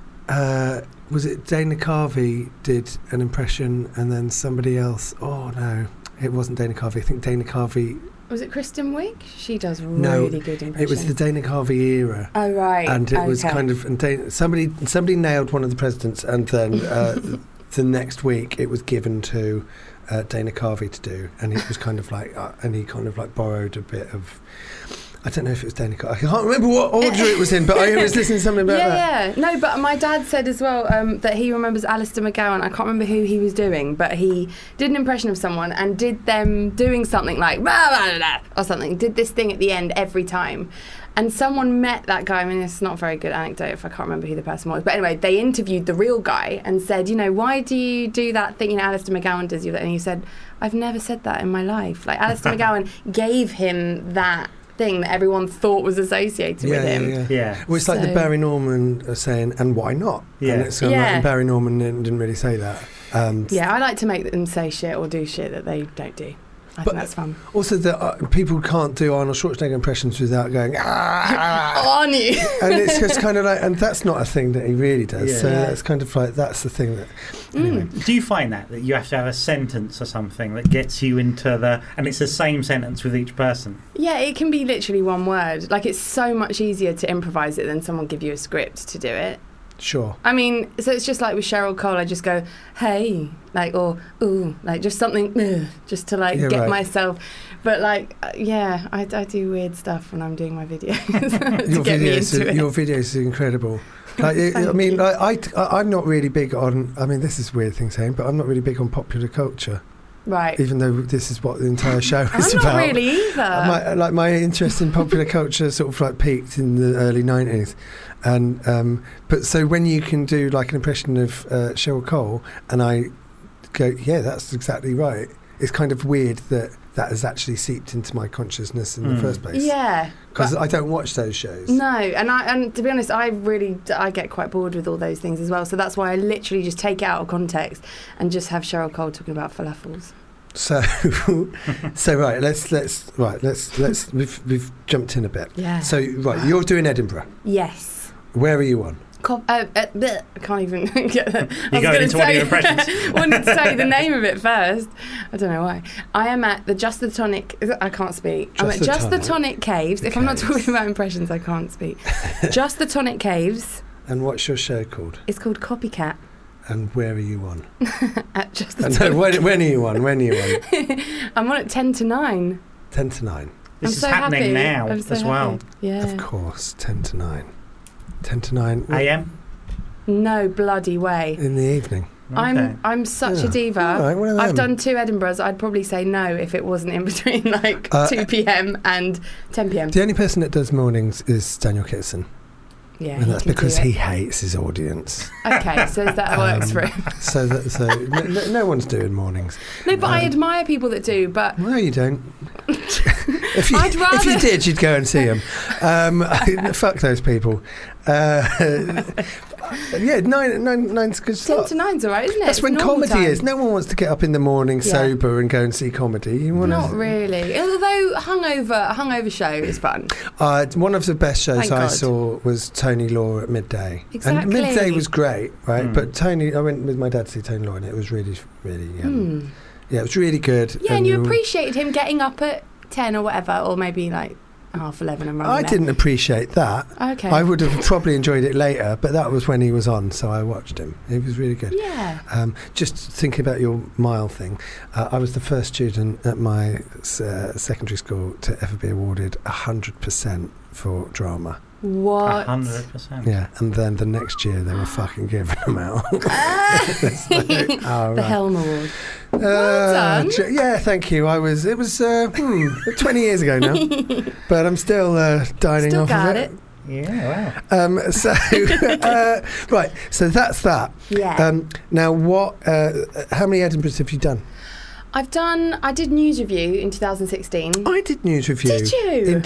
was it Dana Carvey did an impression, and then somebody else? Oh no, it wasn't Dana Carvey. I think Dana Carvey. Was it Kristen Wiig? She does really good impressions. It was the Dana Carvey era. Oh, right. And it was Okay. kind of, and somebody nailed one of the presidents, and then the next week it was given to Dana Carvey to do, and it was kind of like, and he kind of like borrowed a bit of. I don't know if it was Dana Carvey. I can't remember what order it was in, but I was listening to something about that. Yeah. No, but my dad said as well that he remembers Alistair McGowan. I can't remember who he was doing, but he did an impression of someone and did them doing something like blah, blah, blah, blah, or something. Did this thing at the end every time. And someone met that guy. I mean, it's not a very good anecdote if I can't remember who the person was. But anyway, they interviewed the real guy and said, you know, why do you do that thing? You know, Alistair McGowan does you that. And he said, I've never said that in my life. Like, Alistair McGowan gave him that thing that everyone thought was associated with him. Yeah. Well, it's like the So- Barry Norman saying, "And why not?" Yeah. And it's kind of like, Yeah. and Barry Norman didn't really say that. Yeah, I like to make them say shit or do shit that they don't do. I But- think that's fun. Also, that people can't do Arnold Schwarzenegger impressions without going, "Ah!" On you. And it's just kind of like, and that's not a thing that he really does. Yeah. So Yeah. that's kind of like, that's the thing that. Anyway. Do you find that you have to have a sentence or something that gets you into and it's the same sentence with each person? Yeah, it can be literally one word. Like, it's so much easier to improvise it than someone give you a script to do it. Sure. I mean, so it's just like with Cheryl Cole, I just go, hey, like, or, ooh, like, just something, just to, like, Yeah, get right. myself. But, like, yeah, I do weird stuff when I'm doing my videos to get me into it. Your videos are incredible. Like, I Thank mean, you. I'm not really big on. I mean, this is a weird thing saying, but I'm not really big on popular culture. Right. Even though this is what the entire show is I'm about. not really either. My interest in popular culture sort of like peaked in the early 90s, and but so when you can do like an impression of Cheryl Cole, and I go, yeah, that's exactly right. It's kind of weird that has actually seeped into my consciousness in the first place. Yeah. Because but- I don't watch those shows. No, and to be honest, I get quite bored with all those things as well. So that's why I literally just take it out of context and just have Cheryl Cole talking about falafels. So, right, let's we've jumped in a bit. Yeah. So right, you're doing Edinburgh. Yes. Where are you on? I can't even get that. You go into one of your impressions. I wanted to say the name of it first. I don't know why. I am at the Just the Tonic. I can't speak. I'm at Just the Tonic Caves. If I'm not talking about impressions, I can't speak. Just the Tonic Caves. And what's your show called? It's called Copycat. And where are you on? At Just the No, Tonic. when are you on? When are you on? I'm on at 10 to 9. 10 to 9. This I'm is so happening happy. now I'm so as well. happy. Yeah. Of course, 10 to 9. 10 to 9 AM? No bloody way. in the evening. Okay. I'm such a Yeah. diva. All right, one of I've them. done 2 Edinburghs. I'd probably say no if it wasn't in between like 2 p.m. and 10 p.m. The only person that does mornings is Daniel Kitson. Yeah, And he that's can because do it. he hates his audience. Okay, so that works for him. So no one's doing mornings. No, but I admire people that do. But No, you don't. If you, I'd if you rather- did, you'd go and see them. Fuck those people. Yeah, nine's a good 10 slot. to 9's all right, isn't it? That's It's when normal comedy time. is. No one wants to get up in the morning Yeah. sober and go and see comedy. You want Not really. Although a hungover show is fun. One of the best shows Thank I God. saw was Tony Law at Midday. And Exactly. Midday was great, right? Mm. But I went with my dad to see Tony Law, and it was really, really, yeah, it was really good. Yeah, and you you- appreciated him getting up at 10 or whatever, or maybe like 11:30 and running I there. didn't appreciate that. Okay. I would have probably enjoyed it later, but that was when he was on, so I watched him. It was really good. Yeah. Just thinking about your mile thing, I was the first student at my secondary school to ever be awarded 100% for drama. What? 100%. Yeah, and then the next year they were fucking giving them out. The Helm Award. Well done. Yeah, thank you. It was 20 years ago now, but I'm still dining Still off got of it. Yeah, wow. So right, so that's that. Yeah. Now, how many Edinburghs have you done? I did News Review in 2016. I did News Review. Did you? In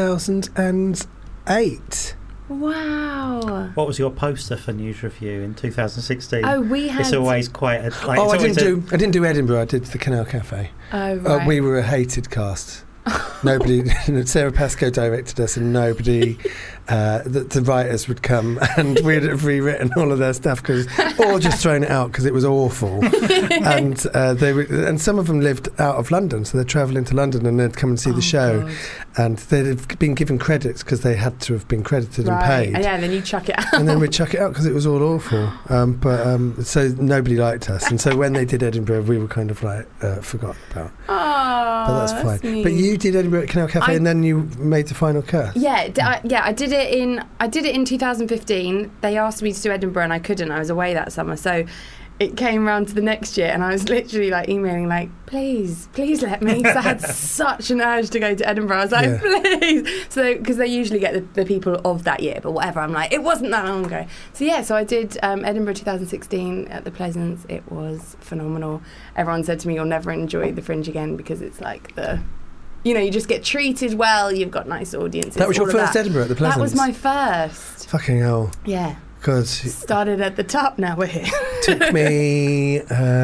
2008. Wow. What was your poster for News Review in 2016? Oh, we had. It's always quite a... Like, I it's always didn't do Edinburgh. I did the Canal Cafe. Oh, right. We were a hated cast. Nobody. Sarah Pascoe directed us, and nobody. The writers would come, and we'd have rewritten all of their stuff or just thrown it out because it was awful. And and some of them lived out of London, so they'd travel into London and they'd come and see the show, God. and they'd have been given credits because they had to have been credited and Right. paid. Yeah, and then you chuck it out. And then we'd chuck it out because it was all awful. So nobody liked us, and so when they did Edinburgh, we were kind of like forgotten about. Oh, But that's fine. mean. But you did Edinburgh at Canal Cafe, and then you made the final cut. Yeah, I did it in 2015. They asked me to do Edinburgh and I couldn't. I was away that summer, so it came round to the next year, and I was literally like emailing, like, please let me, because I had such an urge to go to Edinburgh. I was like, Yeah. please. So because they usually get the people of that year, but whatever. I'm like, it wasn't that long ago. So yeah, so I did Edinburgh 2016 at the Pleasance. It was phenomenal. Everyone said to me, you'll never enjoy the Fringe again because it's like the you know, you just get treated well. You've got nice audiences. That was your all of first that. Edinburgh at the Pleasance? That was my first. Fucking hell. Yeah. God. Started at the top, now we're here. took me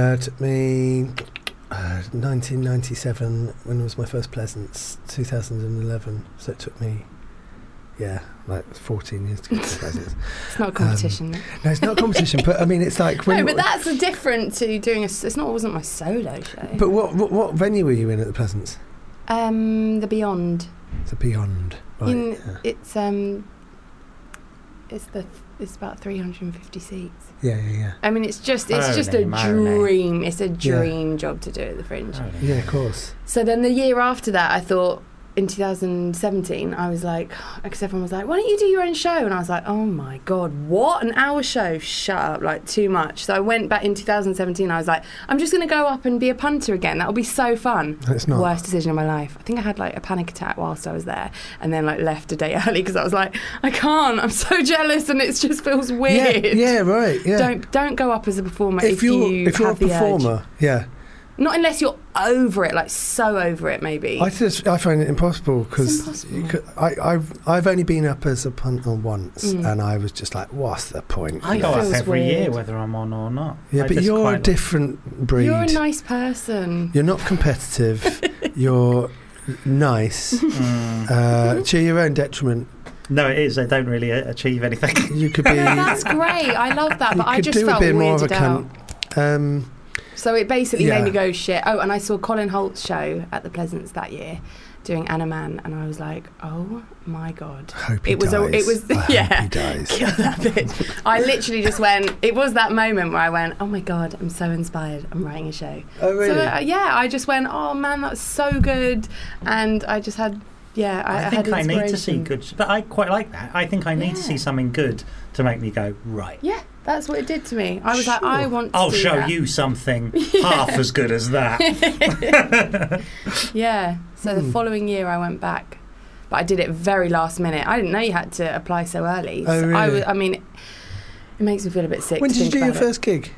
1997 when was my first Pleasance, 2011. So it took me, like 14 years to get to Pleasance. It's not a competition. No, it's not a competition, but I mean, it's like when. No, but that's different to doing it wasn't my solo show. But what venue were you in at the Pleasance? The Beyond. The Beyond. Right. It's about 350 seats. Yeah. I mean, it's just a dream. It's a dream job to do at the Fringe. Yeah, of course. So then the year after that, I thought, in 2017, I was like, because everyone was like, why don't you do your own show? And I was like, oh my God, what? An hour show? Shut up, like too much. So I went back in 2017, I was like, I'm just going to go up and be a punter again. That'll be so fun. It's not. Worst decision of my life. I think I had like a panic attack whilst I was there and then like left a day early because I was like, I can't, I'm so jealous and it just feels weird. Yeah, right, yeah. Don't go up as a performer if you're have a the performer, urge. yeah. Not unless you're over it, like so over it, maybe. I find it impossible because I've only been up as a punter once, and I was just like, "What's the point?" I go up every weird. year, whether I'm on or not. Yeah, but you're a different breed. You're a nice person. You're not competitive. You're nice. To your own detriment. No, it is. They don't really achieve anything. You could be. No, that's great. I love that, but I just felt a bit more of a weirded cunt. So it basically made me go, shit. Oh, and I saw Colin Holt's show at the Pleasance that year doing Anna Man, and I was like, oh my God. Hope he dies. Hope he dies. Kill that bitch. I literally just went, it was that moment where I went, oh my God, I'm so inspired. I'm writing a show. Oh, really? So, I just went, oh man, that's so good. And I just had, I think had I need to see inspiration. good, but I quite like that. I think I need to see something good to make me go, right. Yeah. That's what it did to me. I was like, I want to I'll do show that. you something half as good as that. Yeah. So the following year I went back, but I did it very last minute. I didn't know you had to apply so early. Oh, So really? I mean, it makes me feel a bit sick. When to did you think do your about first gig?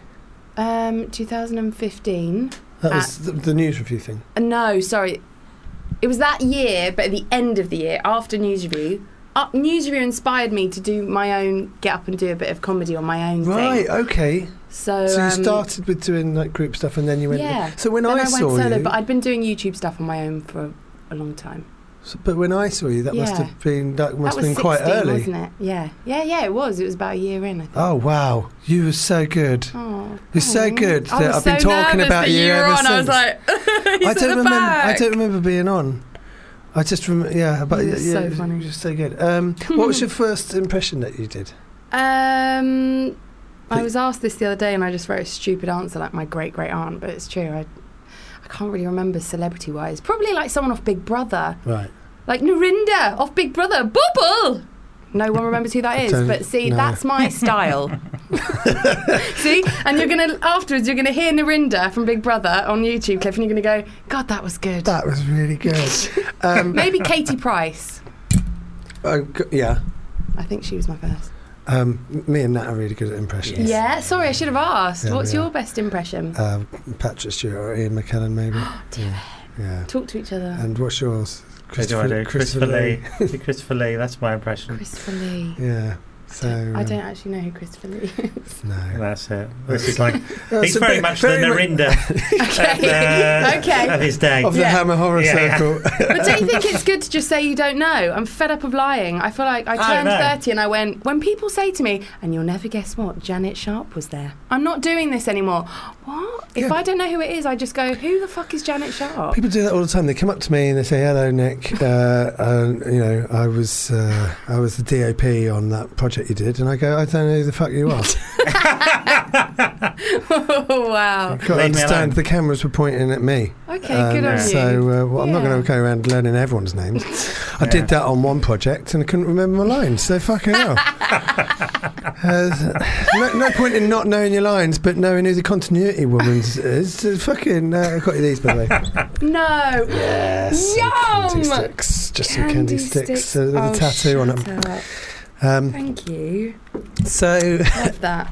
2015. That was the news review thing. No, sorry. It was that year, but at the end of the year, after News Review. News Review inspired me to do my own, get up and do a bit of comedy on my own Right, thing. okay. So you started with doing like group stuff and then you went... Yeah. So when then I saw went solo, you... but I'd been doing YouTube stuff on my own for a long time. But when I saw you, that must have been quite 16, early. wasn't it? Yeah, it was. It was about a year in, I think. Oh, wow. You were so good. Oh, You're so good I that was I've been so talking nervous about that you were ever on. since. I was like, I don't remember being on. I just remember, but It was so funny. You're so good. What was your first impression that you did? I was asked this the other day and I just wrote a stupid answer like my great-great-aunt, but it's true. I can't really remember celebrity-wise. Probably like someone off Big Brother. Right. Like Narinda off Big Brother. Bubble! No one remembers who that is, but see, that's my style. See? And afterwards, you're going to hear Narinda from Big Brother on YouTube clip and you're going to go, God, that was good. That was really good. Maybe Katie Price. Yeah. I think she was my first. Me and Nat are really good at impressions. Yeah, sorry, I should have asked. Yeah, What's we your are. best impression? Patrick Stewart or Ian McKellen, maybe. Yeah. Talk to each other. And what's yours? Christopher Lee. Christopher Lee, that's my impression. Christopher Lee. Yeah. So I don't actually know who Christopher Lee is. No. That's it. This is like That's he's a very bit- much very the mu- Narinda Okay. of his day. of the Hammer Horror Circle. But don't you think it's good to just say you don't know? I'm fed up of lying. I feel like I turned 30 and I went, when people say to me, and you'll never guess what, Janet Sharp was there. I'm not doing this anymore. What? If Yeah. I don't know who it is, I just go, who the fuck is Janet Sharp? People do that all the time. They come up to me and they say, "Hello, Nick. I was the DOP on that project you did," and I go, "I don't know who the fuck you are." Wow. I can't understand. The cameras were pointing at me. Okay, good on you. So I'm not Yeah. going to go around learning everyone's names. I did that on one project and I couldn't remember my lines. So fucking hell. No point in not knowing your lines, but knowing who the continuity woman is. Fucking. I got you these, by the way. No. Yes. Yum! Candy sticks. Just some candy sticks with a tattoo on them. Thank you. So. Love that.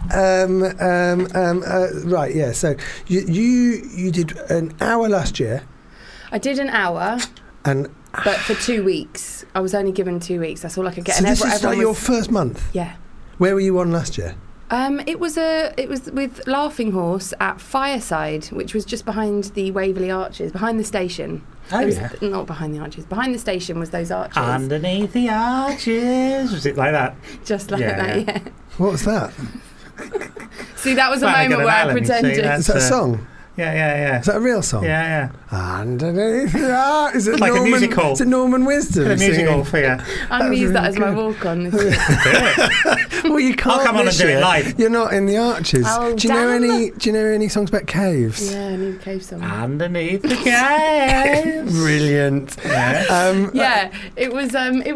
Right. Yeah. So you did an hour last year. I did an hour. But for 2 weeks, I was only given 2 weeks. That's all I could get. So and this is like your first month? Yeah. Where were you on last year? It was with Laughing Horse at Fireside, which was just behind the Waverley Arches, behind the station. Oh, Not behind the arches. Behind the station was those arches. Underneath the arches. Was it like that? Just like that, yeah. What was that? See, that was a moment where I pretended. Is that a song? Yeah. Is that a real song? Yeah. Underneath the arch. Is it like Norman, a musical? Is it Norman Wisdom? A musical for you. I'm going to use that as my walk on. Well, you can't. I'll come on and do it live. You're not in the arches. Oh, do you know any songs about caves? Yeah, I need a cave song. Underneath the caves. Brilliant. Yeah, it was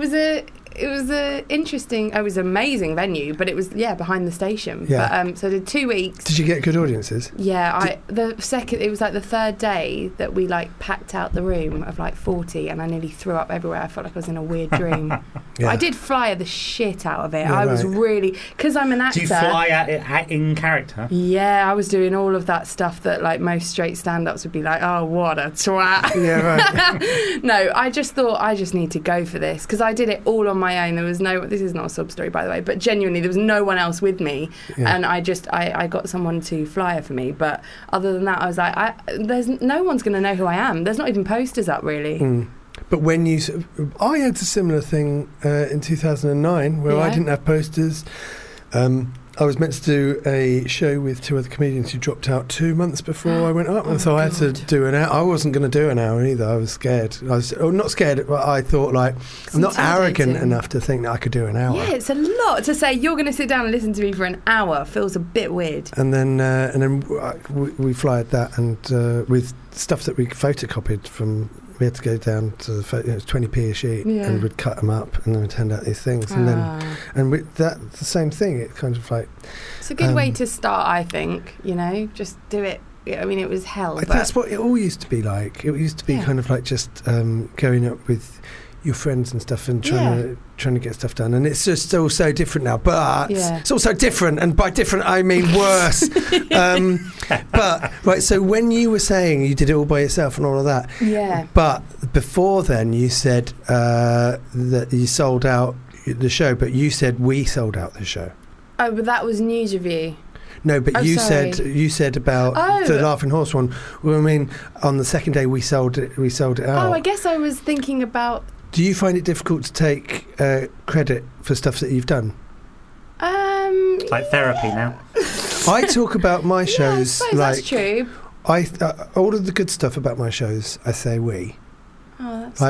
a interesting. It was an amazing venue, but it was behind the station. Yeah. But so I did 2 weeks. Did you get good audiences? Yeah, it was like the third day that we like packed out the room of like 40, and I nearly threw up everywhere. I felt like I was in a weird dream. Yeah. I did flyer the shit out of it. Yeah, I was really, because I'm an actor. Do you fly at it in character? Yeah, I was doing all of that stuff that like most straight stand-ups would be like, oh, what a twat. Yeah, right. No, I just thought I just need to go for this because I did it all on my own. There was this is not a sub story, by the way, but genuinely there was no one else with me. Yeah. And I got someone to flyer for me. But other than that, I was like, there's no one's going to know who I am. There's not even posters up, really. Mm. But when I had a similar thing in 2009 where I didn't have posters. I was meant to do a show with 2 other comedians who dropped out 2 months before I went up, and so I had to do an hour. I wasn't going to do an hour either. I was scared. I was not scared, but I thought I'm not arrogant enough to think that I could do an hour. Yeah, it's a lot to say. You're going to sit down and listen to me for an hour. Feels a bit weird. And then we flyed that, and with stuff that we photocopied from. We had to go down to it was 20p a sheet, and we'd cut them up, and then we'd hand out these things, and then with that the same thing. It kind of like it's a good way to start, I think. Just do it. I mean, it was hell. That's what it all used to be like. It used to be kind of like just going up with your friends and stuff and trying to get stuff done, and it's just all so different now. But it's also different, and by different I mean worse. But right, so when you were saying you did it all by yourself and all of that, but before then you said that you sold out the show, but you said we sold out the show. Oh, but that was News Review. No, but you said about the Laughing Horse one. Well, I mean, on the second day we sold it out. Oh, I guess I was thinking about. Do you find it difficult to take credit for stuff that you've done? It's like therapy now. I talk about my shows that's true. All of the good stuff about my shows, I say we. Oh, that's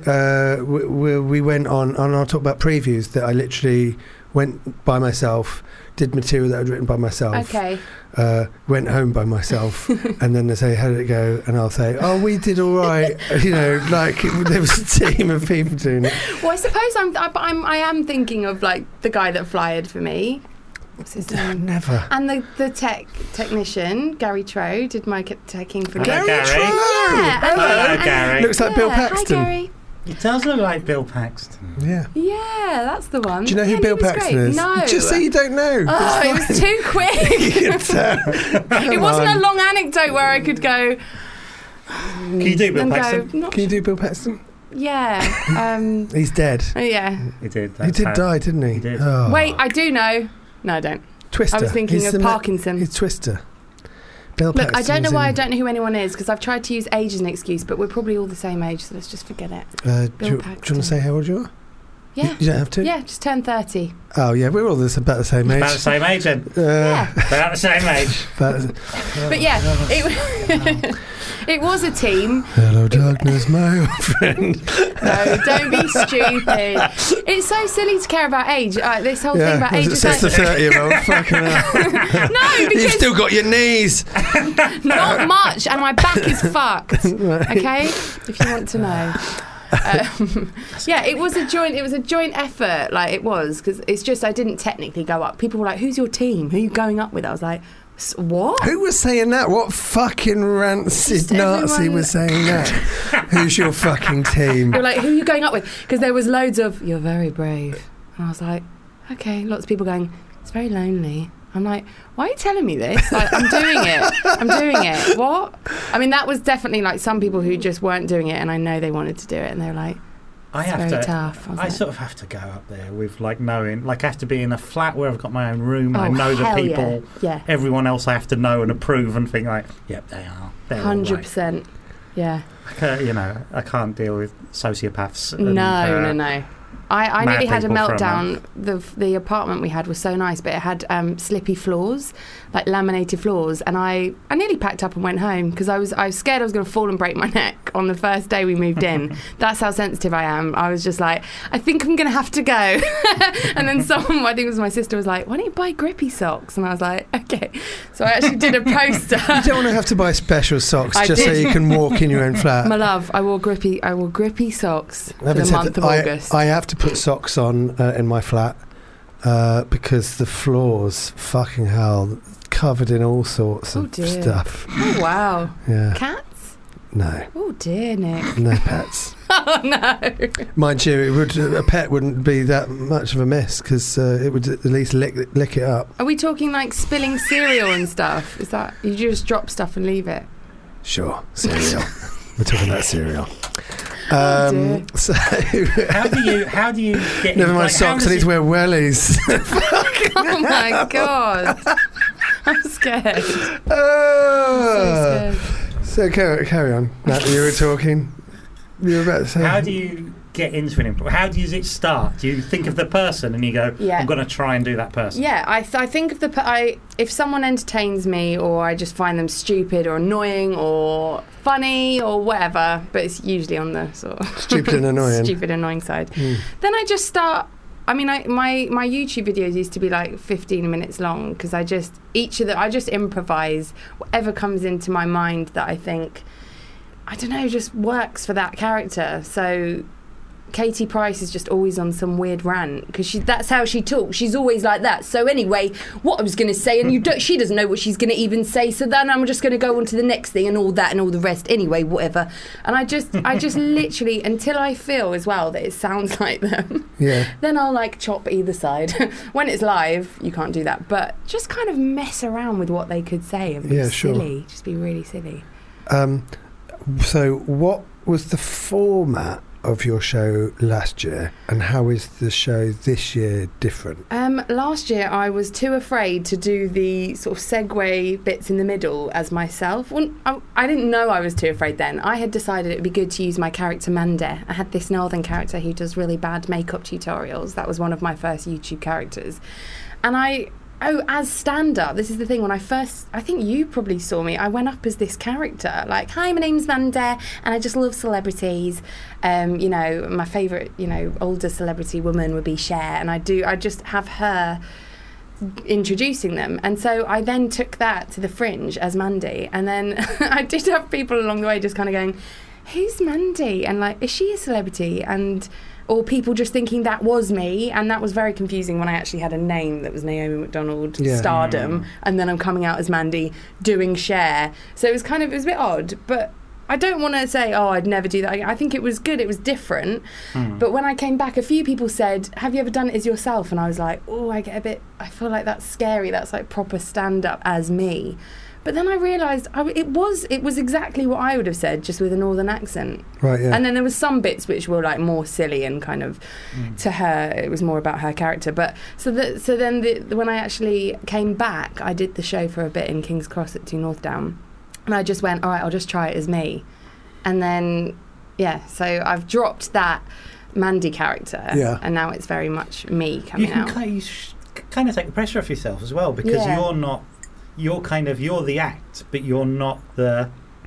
we went on, and I'll talk about previews that I literally went by myself, did material that I'd written by myself. Okay. Went home by myself, and then they say, how did it go? And I'll say, oh, we did all right. There was a team of people doing it. Well, I suppose I am thinking of like the guy that flyered for me. What's his name? Never. And the technician, Gary Trow, did my teching for me. Gary. Yeah. Hello, Gary. Looks like Bill Paxton. Hi, Gary. It does look like Bill Paxton. Yeah. Yeah, that's the one. Do you know who Bill Paxton is? No. Just say you don't know. Oh, it was too quick. You can tell. It wasn't a long anecdote where I could go. Can you do Bill Paxton? Can you do Bill Paxton? Yeah. He's dead. Yeah. He did. He did die, didn't he? He did. Oh. Wait, I do know. No, I don't. Twister. I was thinking of Parkinson. He's Twister. Bill Look, Paxton. I don't know why I don't know who anyone is, because I've tried to use age as an excuse, but we're probably all the same age, so let's just forget it. Do you want to say how old you are? Yeah. You don't have to? Yeah, just turned 30. Oh, yeah, we're all about the same age. About the same age, then. About the same age. But yeah, it was a team. Hello, darkness, my old friend. No, don't be stupid. It's so silly to care about age. This whole thing about age is like... the 30-year-old. Fucking hell. No, because... You've still got your knees. Not much, and my back is fucked. Okay? If you want to know. Yeah, it was a joint effort, like it was, because it's just I didn't technically go up. People were like, who's your team? Who are you going up with? I was like, what? Who was saying that? What fucking rancid Nazi was saying that? Who's your fucking team? They were like, who are you going up with? Because there was loads of, you're very brave. And I was like, okay, lots of people going, it's very lonely. I'm like, why are you telling me this? Like, I'm doing it. What? I mean, that was definitely like some people who just weren't doing it, and I know they wanted to do it, and they were like, very tough. I sort of have to go up there with like knowing, like I have to be in a flat where I've got my own room. And I know the people, everyone else I have to know and approve and think like, yep, they are. 100%. Yeah. I can't deal with sociopaths. No. I nearly had a meltdown. The apartment we had was so nice, but it had slippy floors, like laminated floors, and I nearly packed up and went home because I was scared I was going to fall and break my neck on the first day we moved in. That's how sensitive I am. I was just like, I think I'm going to have to go. And then someone, I think it was my sister, was like, why don't you buy grippy socks? And I was like, okay. So I actually did a poster. You don't want to have to buy special socks so you can walk in your own flat. My love, I wore grippy socks for the month of August. I have to put socks on in my flat because the floors, fucking hell, covered in all sorts of stuff. Oh wow! Yeah. Cats? No. Oh dear, Nick. No pets. Oh no. Mind you, a pet wouldn't be that much of a miss because it would at least lick it up. Are we talking like spilling cereal and stuff? Is that you just drop stuff and leave it? Sure, cereal. We're talking about cereal. So how do you get? Never mind socks. I need to wear wellies. Oh my god! I'm scared. So scared. So carry on. Nat, you were talking. You were about to say. How do you get into an improv? How does it start? Do you think of the person and you go, I'm going to try and do that person? Yeah, I think of if someone entertains me or I just find them stupid or annoying or funny or whatever, but it's usually on the sort of stupid and annoying side. Then I just start. I mean, my YouTube videos used to be like 15 minutes long because I just improvise whatever comes into my mind that I think, I don't know, just works for that character. So Katie Price is just always on some weird rant because that's how she talks. She's always like that. So anyway, what I was going to say, and she doesn't know what she's going to even say. So then I'm just going to go on to the next thing and all that and all the rest. Anyway, whatever. And I just literally, until I feel as well that it sounds like them. Yeah. Then I'll like chop either side. When it's live, you can't do that. But just kind of mess around with what they could say and be silly. Just be really silly. So what was the format of your show last year, and how is the show this year different? Last year I was too afraid to do the sort of segue bits in the middle as myself. Well, I didn't know I was too afraid then. I had decided it would be good to use my character Mande. I had this northern character who does really bad makeup tutorials. That was one of my first YouTube characters. And as stand-up, this is the thing, I think you probably saw me, I went up as this character, like, hi, my name's Mande, and I just love celebrities. My favourite, older celebrity woman would be Cher, and I just have her introducing them. And so I then took that to the Fringe as Mandy, and then I did have people along the way just kind of going, who's Mandy? And like, is she a celebrity? Or people just thinking that was me, and that was very confusing when I actually had a name that was Naomi MacDonald, Stardom, and then I'm coming out as Mandy doing Cher. So it was a bit odd, but I don't want to say, I'd never do that. I think it was good, it was different. But when I came back, a few people said, have you ever done it as yourself? And I was like, I feel like that's scary, that's like proper stand-up as me. But then I realised it was exactly what I would have said, just with a northern accent. Right, yeah. And then there was some bits which were like more silly and kind of to her, it was more about her character. But when I actually came back, I did the show for a bit in King's Cross at 2 North Down, and I just went, all right, I'll just try it as me. And then, so I've dropped that Mandy character, and now it's very much me coming out. You kind of take the pressure off yourself as well, because you're not. You're the act, but you're not the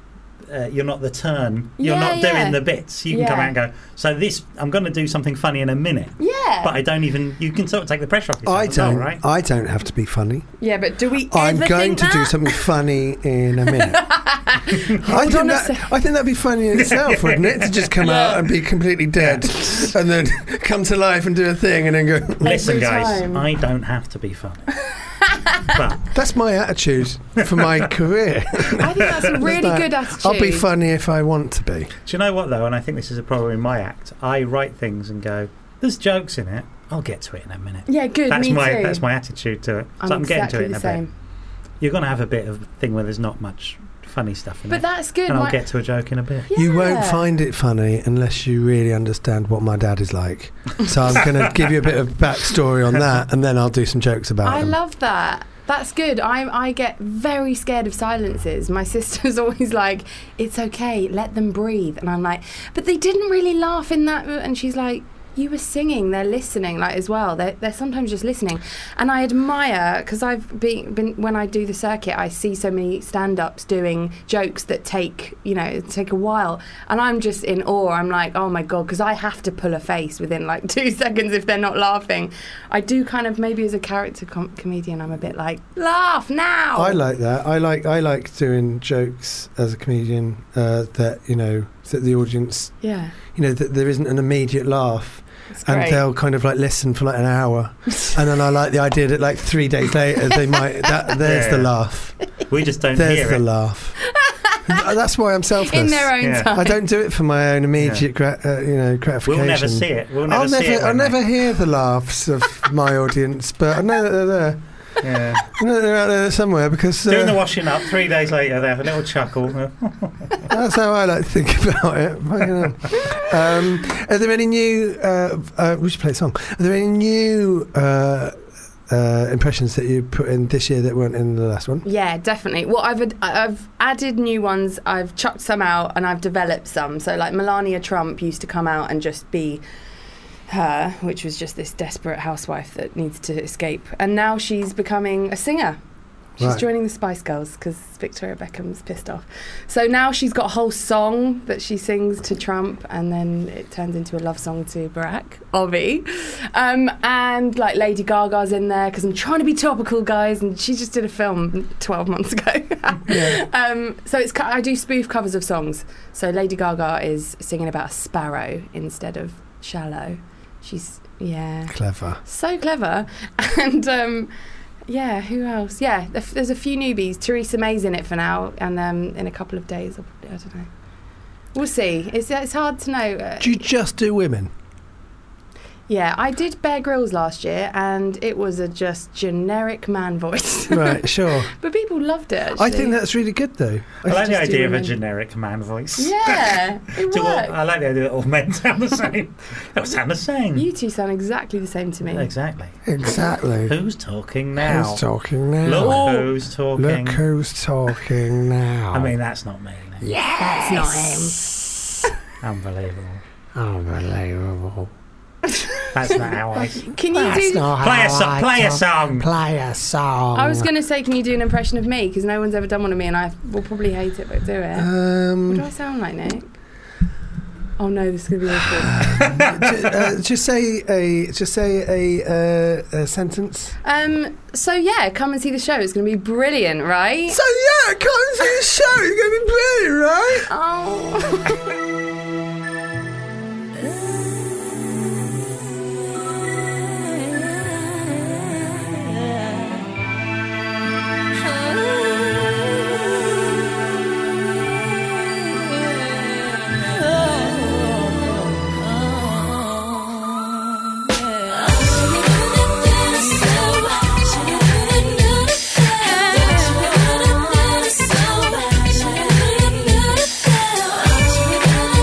turn. You're not doing the bits. You can come out and go, so I'm going to do something funny in a minute. Yeah. But you can sort of take the pressure off yourself. Right? I don't have to be funny. Yeah, but do we I'm ever going think to that? do something funny in a minute. I think that'd be funny in itself, wouldn't it? To just come out and be completely dead and then come to life and do a thing and then go, listen guys, I don't have to be funny. But that's my attitude for my career. I think that's a really good attitude. I'll be funny if I want to be. Do you know what though? And I think this is a problem in my act. I write things and go, there's jokes in it, I'll get to it in a minute. Yeah, good. That's me my too. that's my attitude to it. I'm So I'm getting exactly to it in the a same. bit. You're going to have a bit of a thing where there's not much funny stuff in it. But that's good. And I'll get to a joke in a bit. Yeah. You won't find it funny unless you really understand what my dad is like. So I'm going to give you a bit of backstory on that, and then I'll do some jokes about I him. love that. That's good. I get very scared of silences. My sister's always like, it's okay, let them breathe. And I'm like, but they didn't really laugh in that. And she's like, you were singing, they're listening, like, as well. They're sometimes just listening. And I admire, because I've been when I do the circuit, I see so many stand-ups doing jokes that take a while. And I'm just in awe. I'm like, oh my God, because I have to pull a face within like 2 seconds if they're not laughing. I do kind of, maybe as a character comedian, I'm a bit like, laugh now. I like that. I like doing jokes as a comedian that that the audience, Yeah. that there isn't an immediate laugh. And great. they'll kind of like listen for like an hour, and then I like the idea that like 3 days later they might. There's the laugh. We just don't There's hear the it. laugh. That's why I'm selfless. In their own time. I don't do it for my own immediate gratification. We'll never see it. We'll never see it. I'll never hear the laughs of my audience, but I know that they're there. Yeah. I know they're out there somewhere because Doing the washing up, 3 days later, they have a little chuckle. that's how I like to think about it. Are there any new? We should play a song. Are there any new impressions that you put in this year that weren't in the last one? Yeah, definitely. Well, I've added new ones. I've chucked some out, and I've developed some. So, like Melania Trump used to come out and just be her, which was just this desperate housewife that needs to escape. And now she's becoming a singer. She's Right. joining the Spice Girls because Victoria Beckham's pissed off. So now she's got a whole song that she sings to Trump, and then it turns into a love song to Barack, Obvi. And like Lady Gaga's in there because I'm trying to be topical, guys, and she just did a film 12 months ago. So I do spoof covers of songs. So Lady Gaga is singing about a sparrow instead of Shallow. She's, Clever. so clever. And yeah, who else? Yeah, there's a few newbies. Theresa May's in it for now, and in a couple of days, I don't know. We'll see. It's hard to know. Do you just do women? Yeah, I did Bear Grylls last year, and it was a just generic man voice. Right, sure. But people loved it, actually. I think that's really good, though. I like the just do idea of a women. generic man voice. Yeah, it worked. I like the idea that all men sound the same. They sound the same. You two sound exactly the same to me. Exactly. Exactly. Who's talking now? Who's talking now? Look who's talking. Look who's talking now. I mean, that's not me. No. That's not him. Unbelievable. Unbelievable. That's not how I... Can you do... Play a song. Play a song. I was going to say, can you do an impression of me? Because no one's ever done one of me, and I will probably hate it, but do it. What do I sound like, Nick? Oh no, this is going to be awful. just say a sentence. So yeah, come and see the show. It's going to be brilliant, right? So yeah, come and see the show. It's going to be brilliant, right? Oh. So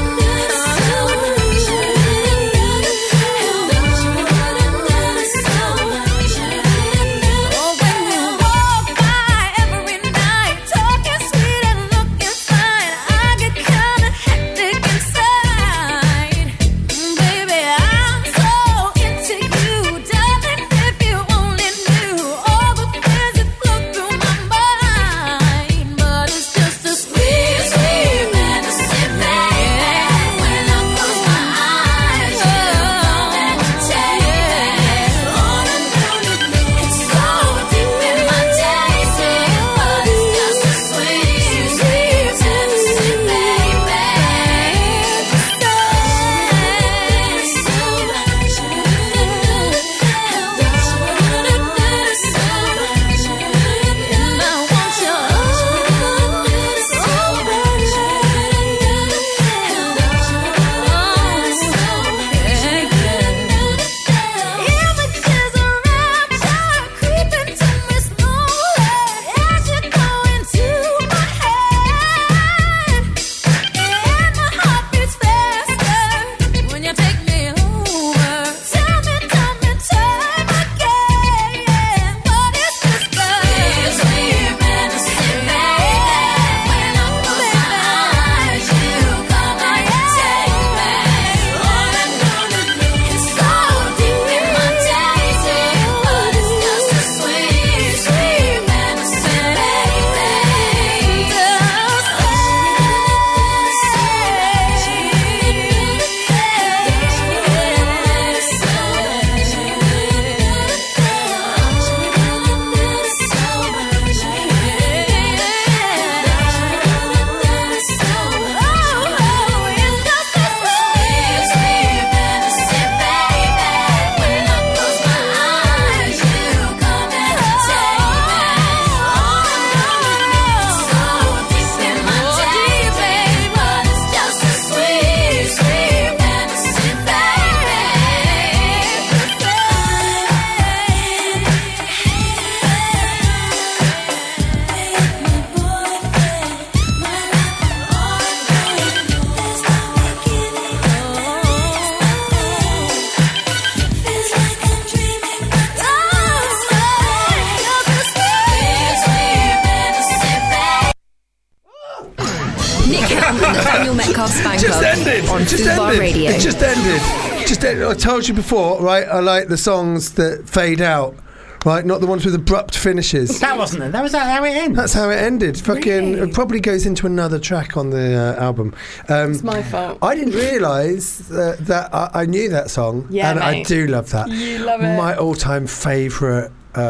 Metcalfe's Fan Just Club ended. on Just Fubar ended. Radio. It just ended. Just ended. I told you before, right? I like the songs that fade out, right? Not the ones with abrupt finishes. That wasn't it. That was how it ended. That's how it ended. Fucking, Really? it probably goes into another track on the album. It's my fault. I didn't realise that I knew that song, Yeah, and I mate. do love that. You love it. My all-time favourite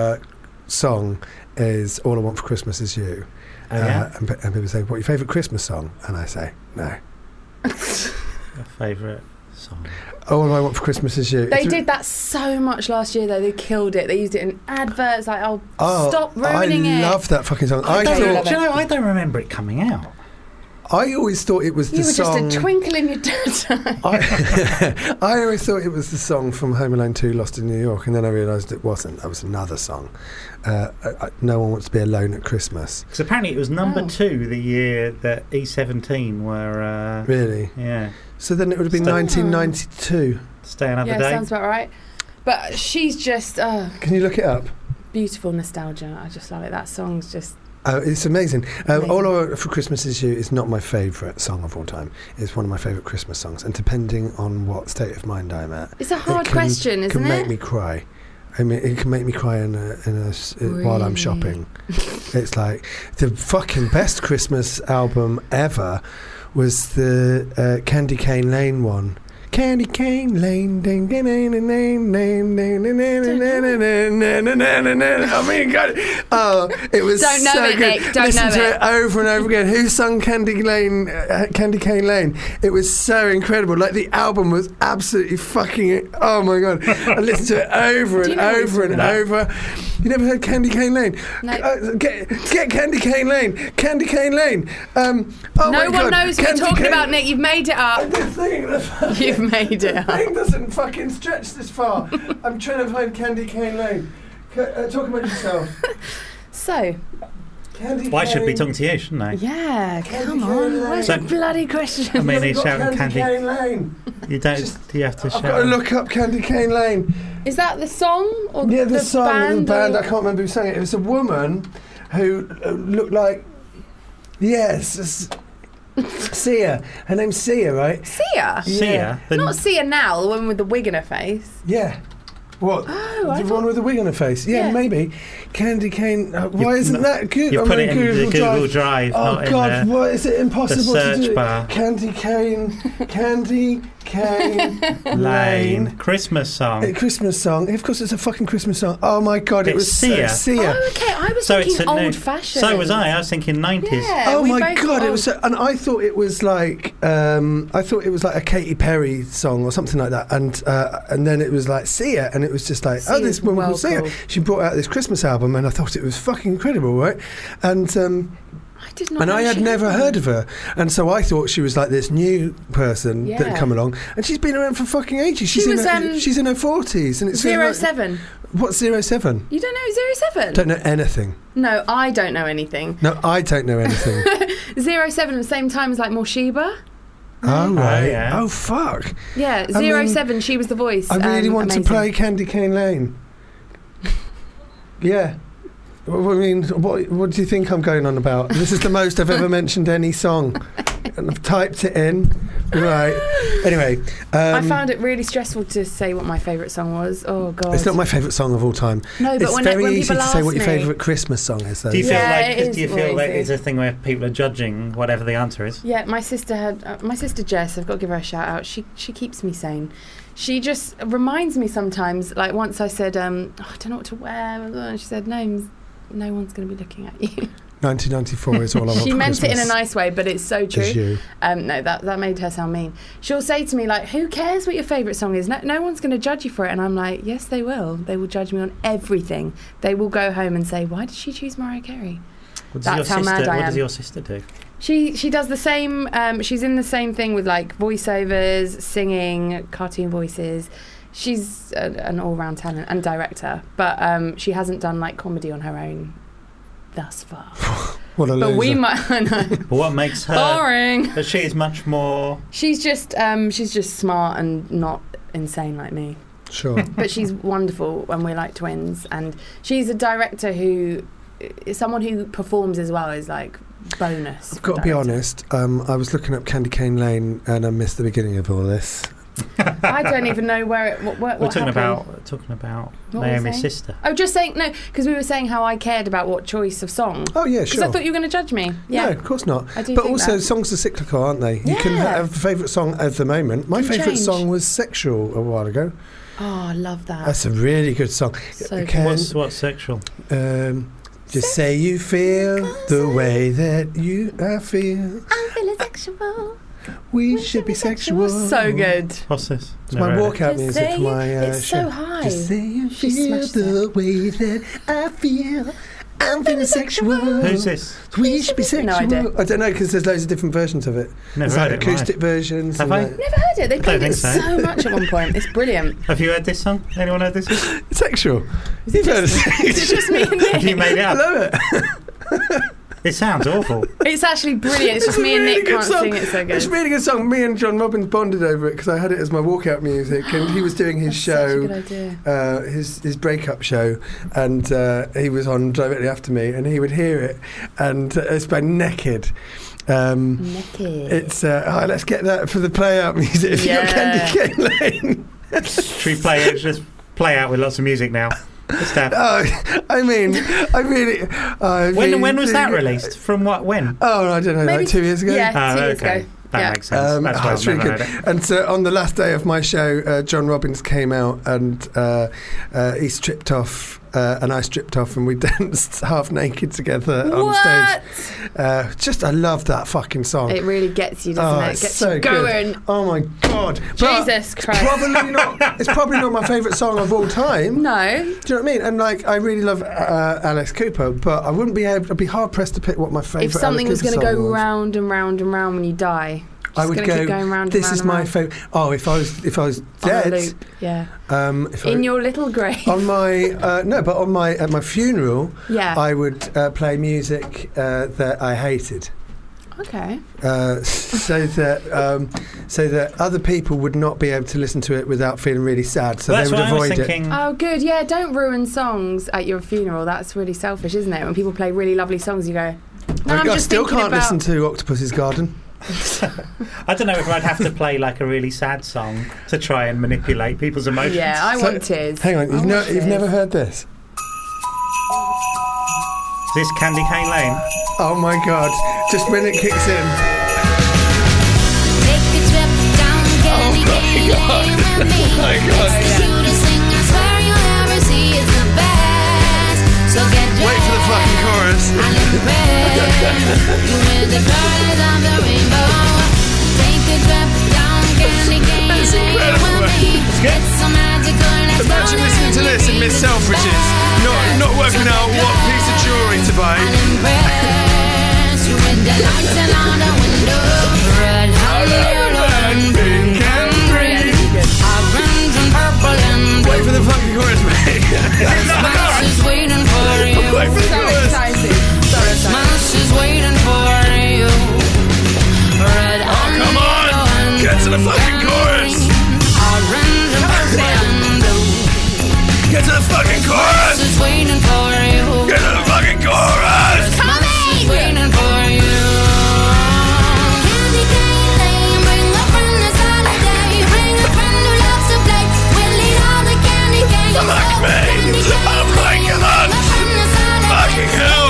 song is "All I Want for Christmas Is You." Oh, yeah? And people say, "What's your favourite Christmas song?" And I say, "No." Your favourite song? "All I Want for Christmas Is You." They did that so much last year, though. They killed it. They used it in adverts. Like, stop ruining it. I love that fucking song. I I do love thought, it. Do you know, I don't remember it coming out. I always thought it was the You were song. just a twinkle in your dad's eye. I always thought it was the song from Home Alone 2, Lost in New York, and then I realised it wasn't. That was another song. No One Wants to Be Alone at Christmas. Because apparently it was number 2 the year that E17 were... Really? Yeah. So then it would have been Stay- 1992. Stay Another Yeah, Day. sounds about right. But she's just Can you look it up? beautiful nostalgia. I just love it. That song's just... It's amazing. Amazing. All I Want for Christmas Is You is not my favourite song of all time. It's one of my favourite Christmas songs, and depending on what state of mind I'm at, It's a hard it can, question, can isn't make it? me cry. I mean, it can make me cry while I'm Really? shopping. It's like the fucking best Christmas album ever was the Candy Cane Lane one. Candy Cane Lane, ding, ding, ding, ding, ding, ding, ding, ding, ding, ding, ding, ding, ding. I mean, God, oh, it was Don't know so it, good. Nick, don't Listen know to it. it over and over again. Who sung Candy Cane Lane? It was so incredible. Like, the album was absolutely fucking. Oh my God! I listened to it over Do and you know what over he's and talking over. You never heard Candy Cane Lane? No. Get Candy Cane Lane. Candy Cane Lane. Oh No my one God. knows what Candy you're talking Cane- about, Nick. You've made it up. You've made it The up. thing doesn't fucking stretch this far. I'm trying to find Candy Cane Lane. Talk about yourself. So, Candy Well, I should be Cane- talking to you, shouldn't I? yeah, Candy come Cane on. Lane. Where's So- the bloody question? I mean, I've he's got shouting Candy Candy. Cane Lane. You don't. Just- Do you have to I've got to shout? look up Candy Cane Lane. Is that the song or Yeah, the song, band? the band. or- I can't remember who sang it. It was a woman who looked like. Yes, Sia. Her name's Sia, right? Sia? Sia. The- Not Sia now, the one with the wig in her face. Yeah. What? Oh, I the thought- one with the wig on her face? Yeah, Yeah. maybe. Candy Cane. Why You- isn't that good? You I'm put on it in the Google Drive, Oh not God! in What is it impossible the to search do? bar. Candy Cane Lane. Lane. Christmas song. A Christmas song. Of course, it's a fucking Christmas song. Oh my God! It It's was Sia. Sia. Oh, okay. I was So it's thinking a new- old-fashioned. So was I. I was thinking 90s. Yeah, Oh we my both God! thought It was, and I thought it was like, a Katy Perry song or something like that, and then it was like Sia, and it was just like, oh, Sia's this woman well called Sia. cool. She brought out this Christmas album, and I thought it was fucking incredible, right? And I did not and know I had she never one. heard of her, and so I thought she was like this new person that had Yeah. come along, and she's been around for fucking ages. She's was, she's in her 40s, and it's 07. What's 07? You don't know 07? Don't know anything. No, I don't know anything. No, I don't know anything. 07 at the same time as like Morshiba. Oh right. yeah. Oh fuck. Yeah, I mean, 07. She was the voice. I really want amazing. to play Candy Cane Lane. Yeah. I mean, what do you think I'm going on about? This is the most I've ever mentioned any song. And I've typed it in. Right. Anyway. I found it really stressful to say what my favourite song was. Oh, God. It's not my favourite song of all time. No, but It's when very when easy people to say ask what your me- favourite Christmas song is, though. Do you feel Yeah, like? it is Do you feel like easy. it's a thing where people are judging whatever the answer is? Yeah, my sister Jess, I've got to give her a shout out. She keeps me sane. She just reminds me sometimes, like once I said, I don't know what to wear, and she said, no one's going to be looking at you. 1994 is all I want She for meant it in a Christmas nice way, but it's so true. is you. No, that made her sound mean. She'll say to me, like, who cares what your favourite song is? No one's going to judge you for it. And I'm like, yes, they will. They will judge me on everything. They will go home and say, why did she choose Mariah Carey? What does That's how mad I What am. does your sister do? She does the same. She's in the same thing with, like, voiceovers, singing, cartoon voices. She's an all-round talent and director. But she hasn't done, like, comedy on her own thus far. What a loser. But we might... I know. But what makes her? Boring. But she's much more. She's just smart and not insane like me. Sure. But she's wonderful and we're like twins. And she's a director who is someone who performs as well, is like bonus. I've got to be honest. I was looking up Candy Cane Lane and I missed the beginning of all this. I don't even know where it. What We're talking happened. about What Naomi's sister. Oh, just saying no, because we were saying how I cared about what choice of song. Oh yeah, Because sure. I thought you were going to judge me. Yeah. No, of course not. I do But think also, that. songs are cyclical, aren't they? You can Yeah. have a favourite song at the moment. My Can favourite change. song was Sexual a while ago. Oh, I love that. That's a really good song. So Can- What's sexual? Just say you feel the way that you feel. I'm feeling sexual. We should be sexual. So good. What's this? It's my Never heard it. walkout Just music say for my it's show. so high. Just say you She feel smashed the way that I feel. I'm feeling sexual. Who's this? We should be sexual. No idea. I don't know because there's loads of different versions of it. Never There's like heard it. Why? acoustic versions. Have and I? like- Never heard it. They played think it so. so much at one point. It's brilliant. Have you heard this song? Anyone heard this? It's sexual. Is it You've heard just, is it just me and Have you Nick? made it I up? love it. It sounds awful. It's actually brilliant. It's just a me and really Nick good can't song. sing it so good. It's a really good song. Me and John Robbins bonded over it because I had it as my walkout music, and he was doing his That's such a show, good idea. his breakup show, and he was on directly after me, and he would hear it, and it's by Naked. Naked. It's let's get that for the play out music. If you've got Candy Cane Lane. Should we play it? Just play out with lots of music now. Just have. I mean, I really. When was that released? From what? When? Oh, I don't know, Maybe like 2 years ago. Yeah, 2 years okay. ago. That Yeah. makes sense. That's why it's I've really never good. heard it. And so on the last day of my show, John Robbins came out and he stripped off and I stripped off and we danced half naked together on What? stage. Just I love that fucking song. It really gets you, doesn't it? It's Gets so you good. going. Oh my god! But Jesus Christ. Probably not. It's probably not my favourite song of all time. No. Do you know what I mean? And like, I really love Alex Cooper, but I wouldn't be able. I'd be hard pressed to pick what my favourite. If something was going to go round and round and round when you die, I would gonna go. keep going round and This round is and my round. favourite. Oh, if I was on a dead. loop. Yeah. If In I, your little grave. on my no, but on my at my funeral, Yeah. I would play music that I hated. Okay. So that other people would not be able to listen to it without feeling really sad. So That's they would what I was avoid it. thinking. Oh, good. Yeah, don't ruin songs at your funeral. That's really selfish, isn't it? When people play really lovely songs, you go, no, I'm I just still thinking can't about... listen to Octopus's Garden. I don't know if I'd have to play like a really sad song to try and manipulate people's emotions. Yeah, I So- want tears. Hang on, I want you've tears. never heard this? Is this Candy Cane Lane? Oh my god! Just when it kicks in. Take a trip down Candy Cane Lane with me. Oh my God. It's the cutest thing I swear you'll ever see. It's the best. So get Wait for the fucking chorus. I'll impress you with the colors of the rainbow. Take a trip down Candy Cane That's Lane incredible. with me. It's so magical. Let's go Imagine down listening to and this and be Miss the Selfridges not working out what piece of jewellery to buy. I'll impress you with the lights and all the windows. Red, yellow, and pink and green. Orange and purple and Wait for the fucking chorus, mate. Christmas is waiting for you. Wait for the So chorus. excited. So excited. Christmas is waiting for you. Red, Come on! Get to the fucking chorus! orange and purple and blue. Get to the fucking chorus! Christmas is waiting for you. Get to the fucking chorus! Christmas is waiting for you. Candy cane lane, bring a friend this holiday. Bring a friend who loves to play. We'll eat all the candy canes. Fuck me! Oh my god! Fucking hell!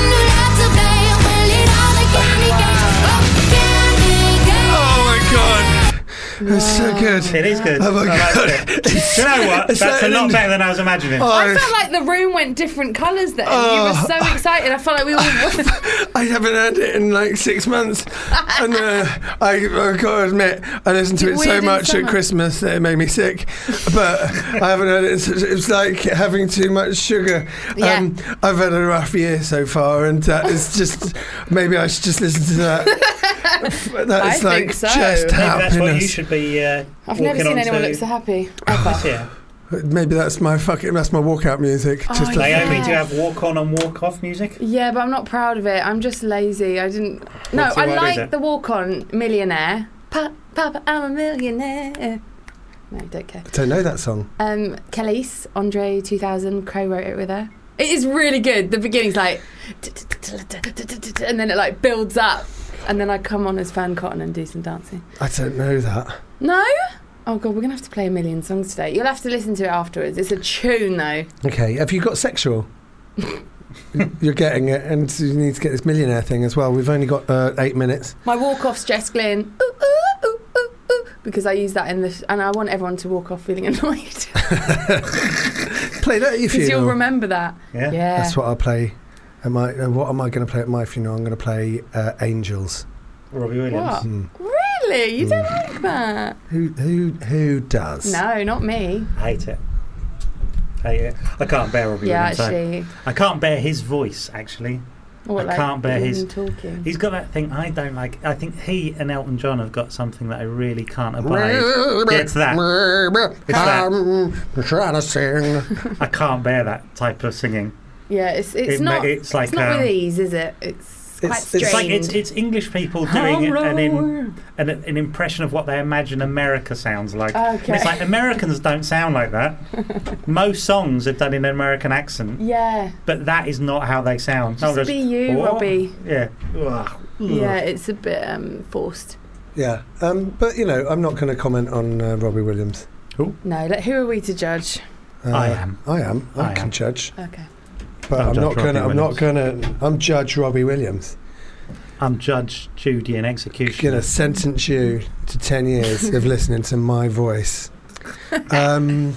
Oh my god! It's so good. It is good. Oh my I liked god! it. Do you know what? It's That's a like lot an- better than I was imagining. I felt like the room went different colours then. You were so excited. I felt like we all I haven't heard it in like 6 months, and I've got to admit, I listened to it so Weird in much at summer. Christmas that it made me sick. But I haven't heard it. It's like having too much sugar. Yeah. I've had a rough year so far, and it's just maybe I should just listen to that. That's I like think so. just Maybe that's what you happiness. should be. I've walking never seen on anyone to look so happy ever. this year. Maybe that's my walkout music. Oh, Just yeah. Naomi, do you have walk on and walk off music? Yeah, but I'm not proud of it. I'm just lazy. I didn't. No, What's it- I what is like it? the walk on Millionaire. Papa, I'm a millionaire. No, don't care. don't know that song. Khalees, Andre 2000, Crow wrote it with her. It is really good. The beginning's like, and then it like builds up, and then I come on as Fan Cotton and do some dancing. I don't know that. No? Oh god, we're gonna have to play a million songs today. You'll have to listen to it afterwards. It's a tune though. Okay, have you got sexual? You're getting it, and you need to get this millionaire thing as well. We've only got 8 minutes. My walk-off's Jess Glynn. Ooh, ooh, ooh, ooh, ooh, because I use that in the... And I want everyone to walk off feeling annoyed. Play that at your Because you'll funeral. remember that. Yeah. That's what I'll play. What am I going to play at my funeral? I'm going to play Angels. Robbie Williams. What? Mm. Really? You don't like that? Who does? No, not me. I hate it. I can't bear Robbie Yeah, Williams. actually. I can't bear his voice, actually. What, I can't bear his... him talking? He's got that thing I don't like. I think he and Elton John have got something that I really can't abide. It's that. I'm trying to sing. I can't bear that type of singing. Yeah, it's not. It's like it's not with ease, is it? It's quite strange. it's like it's English people doing an impression of what they imagine America sounds like. Okay. And it's like Americans don't sound like that. Most songs are done in an American accent, Yeah. but that is not how they sound. Just be you, "Oh." Robbie. Yeah. Ugh. Yeah, it's a bit forced. Yeah, but I'm not going to comment on Robbie Williams. No, who are we to judge? I am. I can judge, Okay. but I'll I'm judge not going to. Robbie I'm not going to. I'm Judge Robbie Williams. I'm Judge Judy and Executioner. Going to sentence you to 10 years of listening to my voice. Should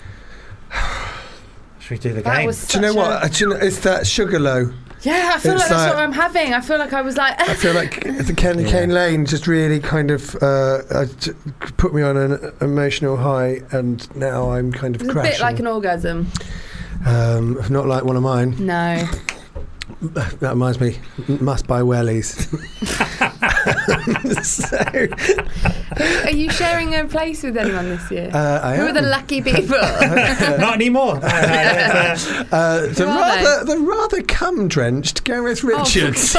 we do the That game? was Do you know such what? Do you know, it's that Sugarloaf. Yeah, I feel It's like that's like- what I'm having. I feel like I was like... I feel like the Candy Cane Lane just really kind of put me on an emotional high, and now I'm kind of It's a crashing. bit like an orgasm. Not like one of mine. No. That reminds me, must buy wellies. Are you sharing a place with anyone this year? I Who are am. the lucky people? Not anymore. The rather cum-drenched Gareth Richards.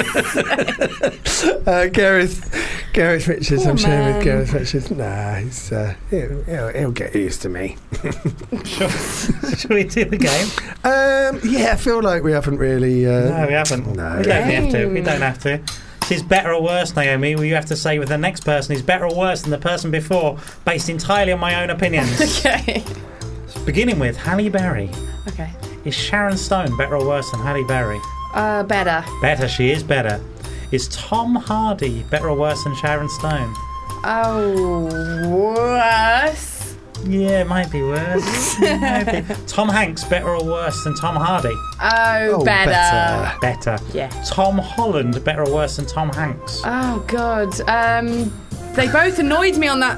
Gareth Richards. Poor I'm sharing man. with Gareth Richards. Nah, he'll get used to me. Should we do the game? Yeah, I feel like we haven't really. No, we haven't. No. We don't have to. We don't have to. Is better or worse, Naomi? Well, you have to say with the next person is better or worse than the person before, based entirely on my own opinions. Okay. Beginning with Halle Berry. Okay. Is Sharon Stone better or worse than Halle Berry? Better. Better, she is better. Is Tom Hardy better or worse than Sharon Stone? Oh, worse. Yeah, it might be worse. Might be. Tom Hanks better or worse than Tom Hardy? Oh, better. Better. Yeah. Tom Holland better or worse than Tom Hanks? Oh, God. They both annoyed me on that.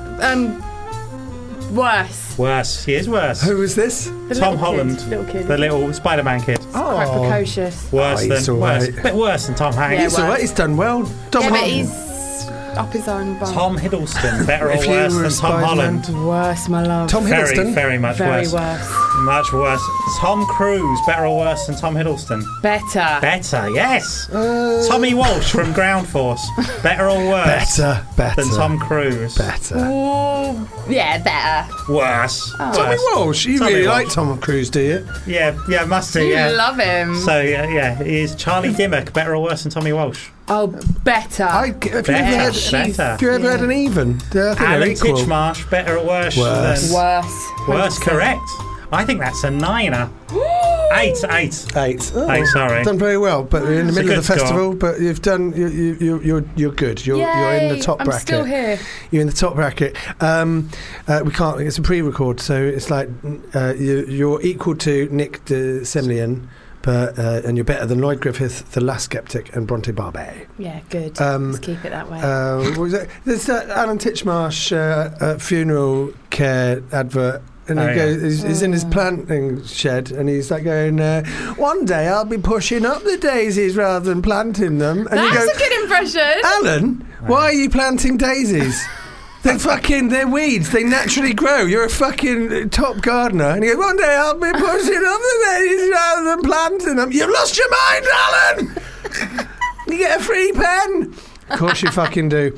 Worse. Worse. He is worse. Who was this? The Tom little Holland. Kid, little kid. The little Spider-Man kid. Quite precocious. Worse he's than all worse. right. Bit worse than Tom Hanks. Yeah, He's all right. He's done well. Yeah, Dominic. but he's up his own bum. Tom Hiddleston better or If you worse were than Tom Spider-Man. Holland? Worse, my love. Tom Very, Hiddleston. very much Very worse. worse. Much worse. Tom Cruise better or worse than Tom Hiddleston? Better. Better, yes. Tommy Walsh from Ground Force better or worse Better. than Tom Cruise? Better. Ooh, yeah, better. Worse. Tommy Worse. Walsh. You Tommy really Walsh. like Tom Cruise, do you? Yeah, must do. You Yeah. love him. So yeah, is Charlie Dimmock better or worse than Tommy Walsh? Oh, better. Have you ever Better. had an even? I think they're Alan equal. Titchmarsh better or worse? Worse. Than Worse. worse. Correct. I think that's a 9er. 8. 8. Oh, Eight, sorry. Done very well, but we're in the It's a middle of the good score. festival. But you've done. You're good. You're in the Yay, top I'm bracket. still here. You're in the top bracket. We can't. It's a pre-record, so it's like you're equal to Nick de Semlien, but and you're better than Lloyd Griffith, The Last Skeptic, and Bronte Barbet. Yeah, good. Um, Let's keep it that way. What was it? There's that Alan Titchmarsh funeral care advert. And Oh, he goes, he's in his planting shed, and he's like going, one day I'll be pushing up the daisies rather than planting them. And you That's go, a good impression. Alan, why are you planting daisies? They're weeds. They naturally grow. You're a fucking top gardener. And he goes, one day I'll be pushing up the daisies rather than planting them. You've lost your mind, Alan! You get a free pen. Of course you fucking do.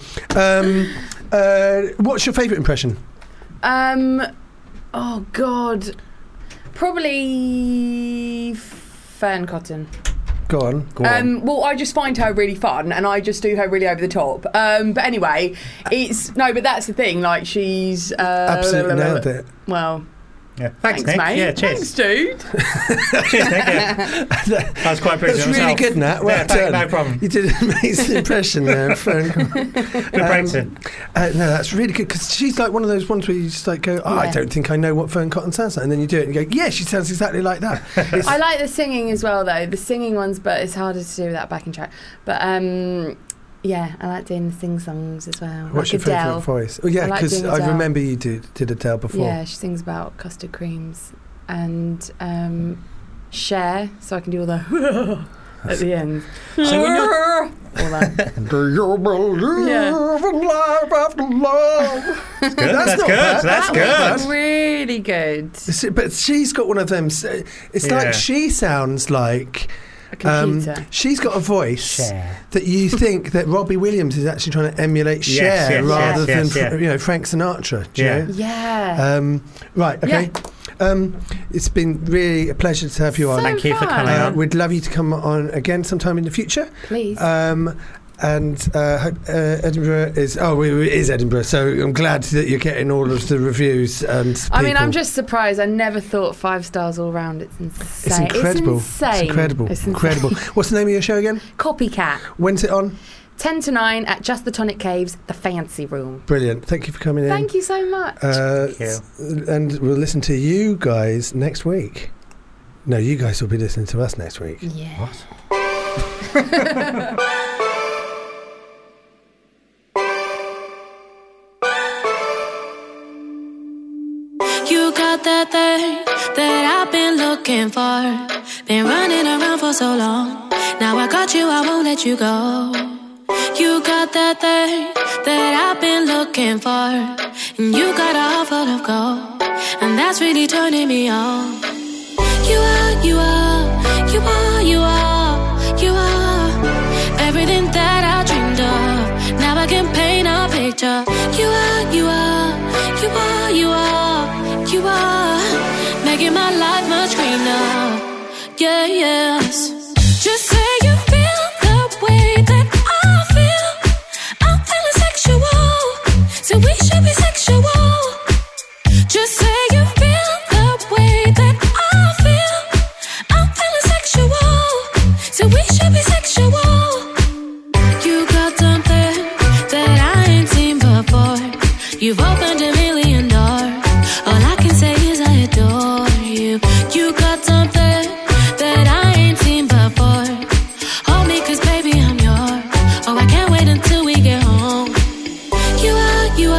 What's your favourite impression? Oh God, Probably Fern Cotton. Go on. Well, I just find her really fun, and I just do her really over the top. But anyway, but that's the thing. Like, she's absolutely nailed it. Well. Yeah. Thanks, Nick. mate. Yeah, cheers. Thanks, dude. Cheers, Nick. Yeah. That was quite pretty. That's really good, Nat. Well done. No problem. You did an amazing impression there. Good Brenton. No, that's really good, because she's like one of those ones where you just like go, I don't think I know what Fern Cotton sounds like, and then you do it and you go, yeah, she sounds exactly like that. I like the singing as well, though. The singing ones, but it's harder to do without backing track. But yeah, I like doing the sing-songs as well. What's like your Adele. favourite voice? Oh, yeah, because I remember you did Adele before. Yeah, she sings about custard creams and Cher, so I can do all the at the end. So when you're... all that. Do you believe in life after love? That's good. That's That's good. really good. But she's got one of them. It's like she sounds like... A computer. She's got a voice Cher. that you think that Robbie Williams is actually trying to emulate Cher rather than Frank Sinatra. Do you know? Yeah. Right. Okay. It's been really a pleasure to have you on. Thank you for coming on. We'd love you to come on again sometime in the future. Please. And Edinburgh is Edinburgh, so I'm glad that you're getting all of the reviews and people. I mean, I'm just surprised. I never thought 5 stars all round. It's insane. It's incredible. It's insane. It's incredible. What's the name of your show again? Copycat. When's it on? 10 to 9 at Just the Tonic Caves, the fancy room. Brilliant. Thank you for coming in. Thank you so much. Thank you. And we'll listen to you guys next week. No, you guys will be listening to us next week. Yeah. What? You got that thing that I've been looking for. Been running around for so long. Now I got you, I won't let you go. You got that thing that I've been looking for. And you got a heart full of gold. And that's really turning me on. You are everything that I dreamed of. Now I can paint a picture. You are making my life much greener. Yeah, yes. Just say you feel the way that I feel. I'm feeling sexual, so we should be sexual. Just say you feel the way that I feel. I'm feeling sexual, so we should be sexual. You got something that I ain't seen before. You've opened a million doors. All I can say is I adore you. You got something that I ain't seen before. Hold me, 'cause baby I'm yours. Oh, I can't wait until we get home. You are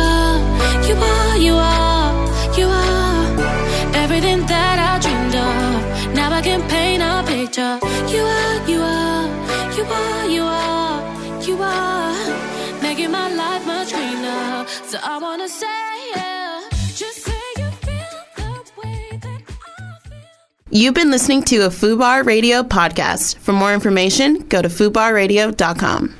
everything that I dreamed of. Now I can paint a picture. You are making my life much greener. So I wanna say, yeah, just say you feel the way that I feel. You've been listening to a FUBAR Radio podcast. For more information, go to FUBARradio.com.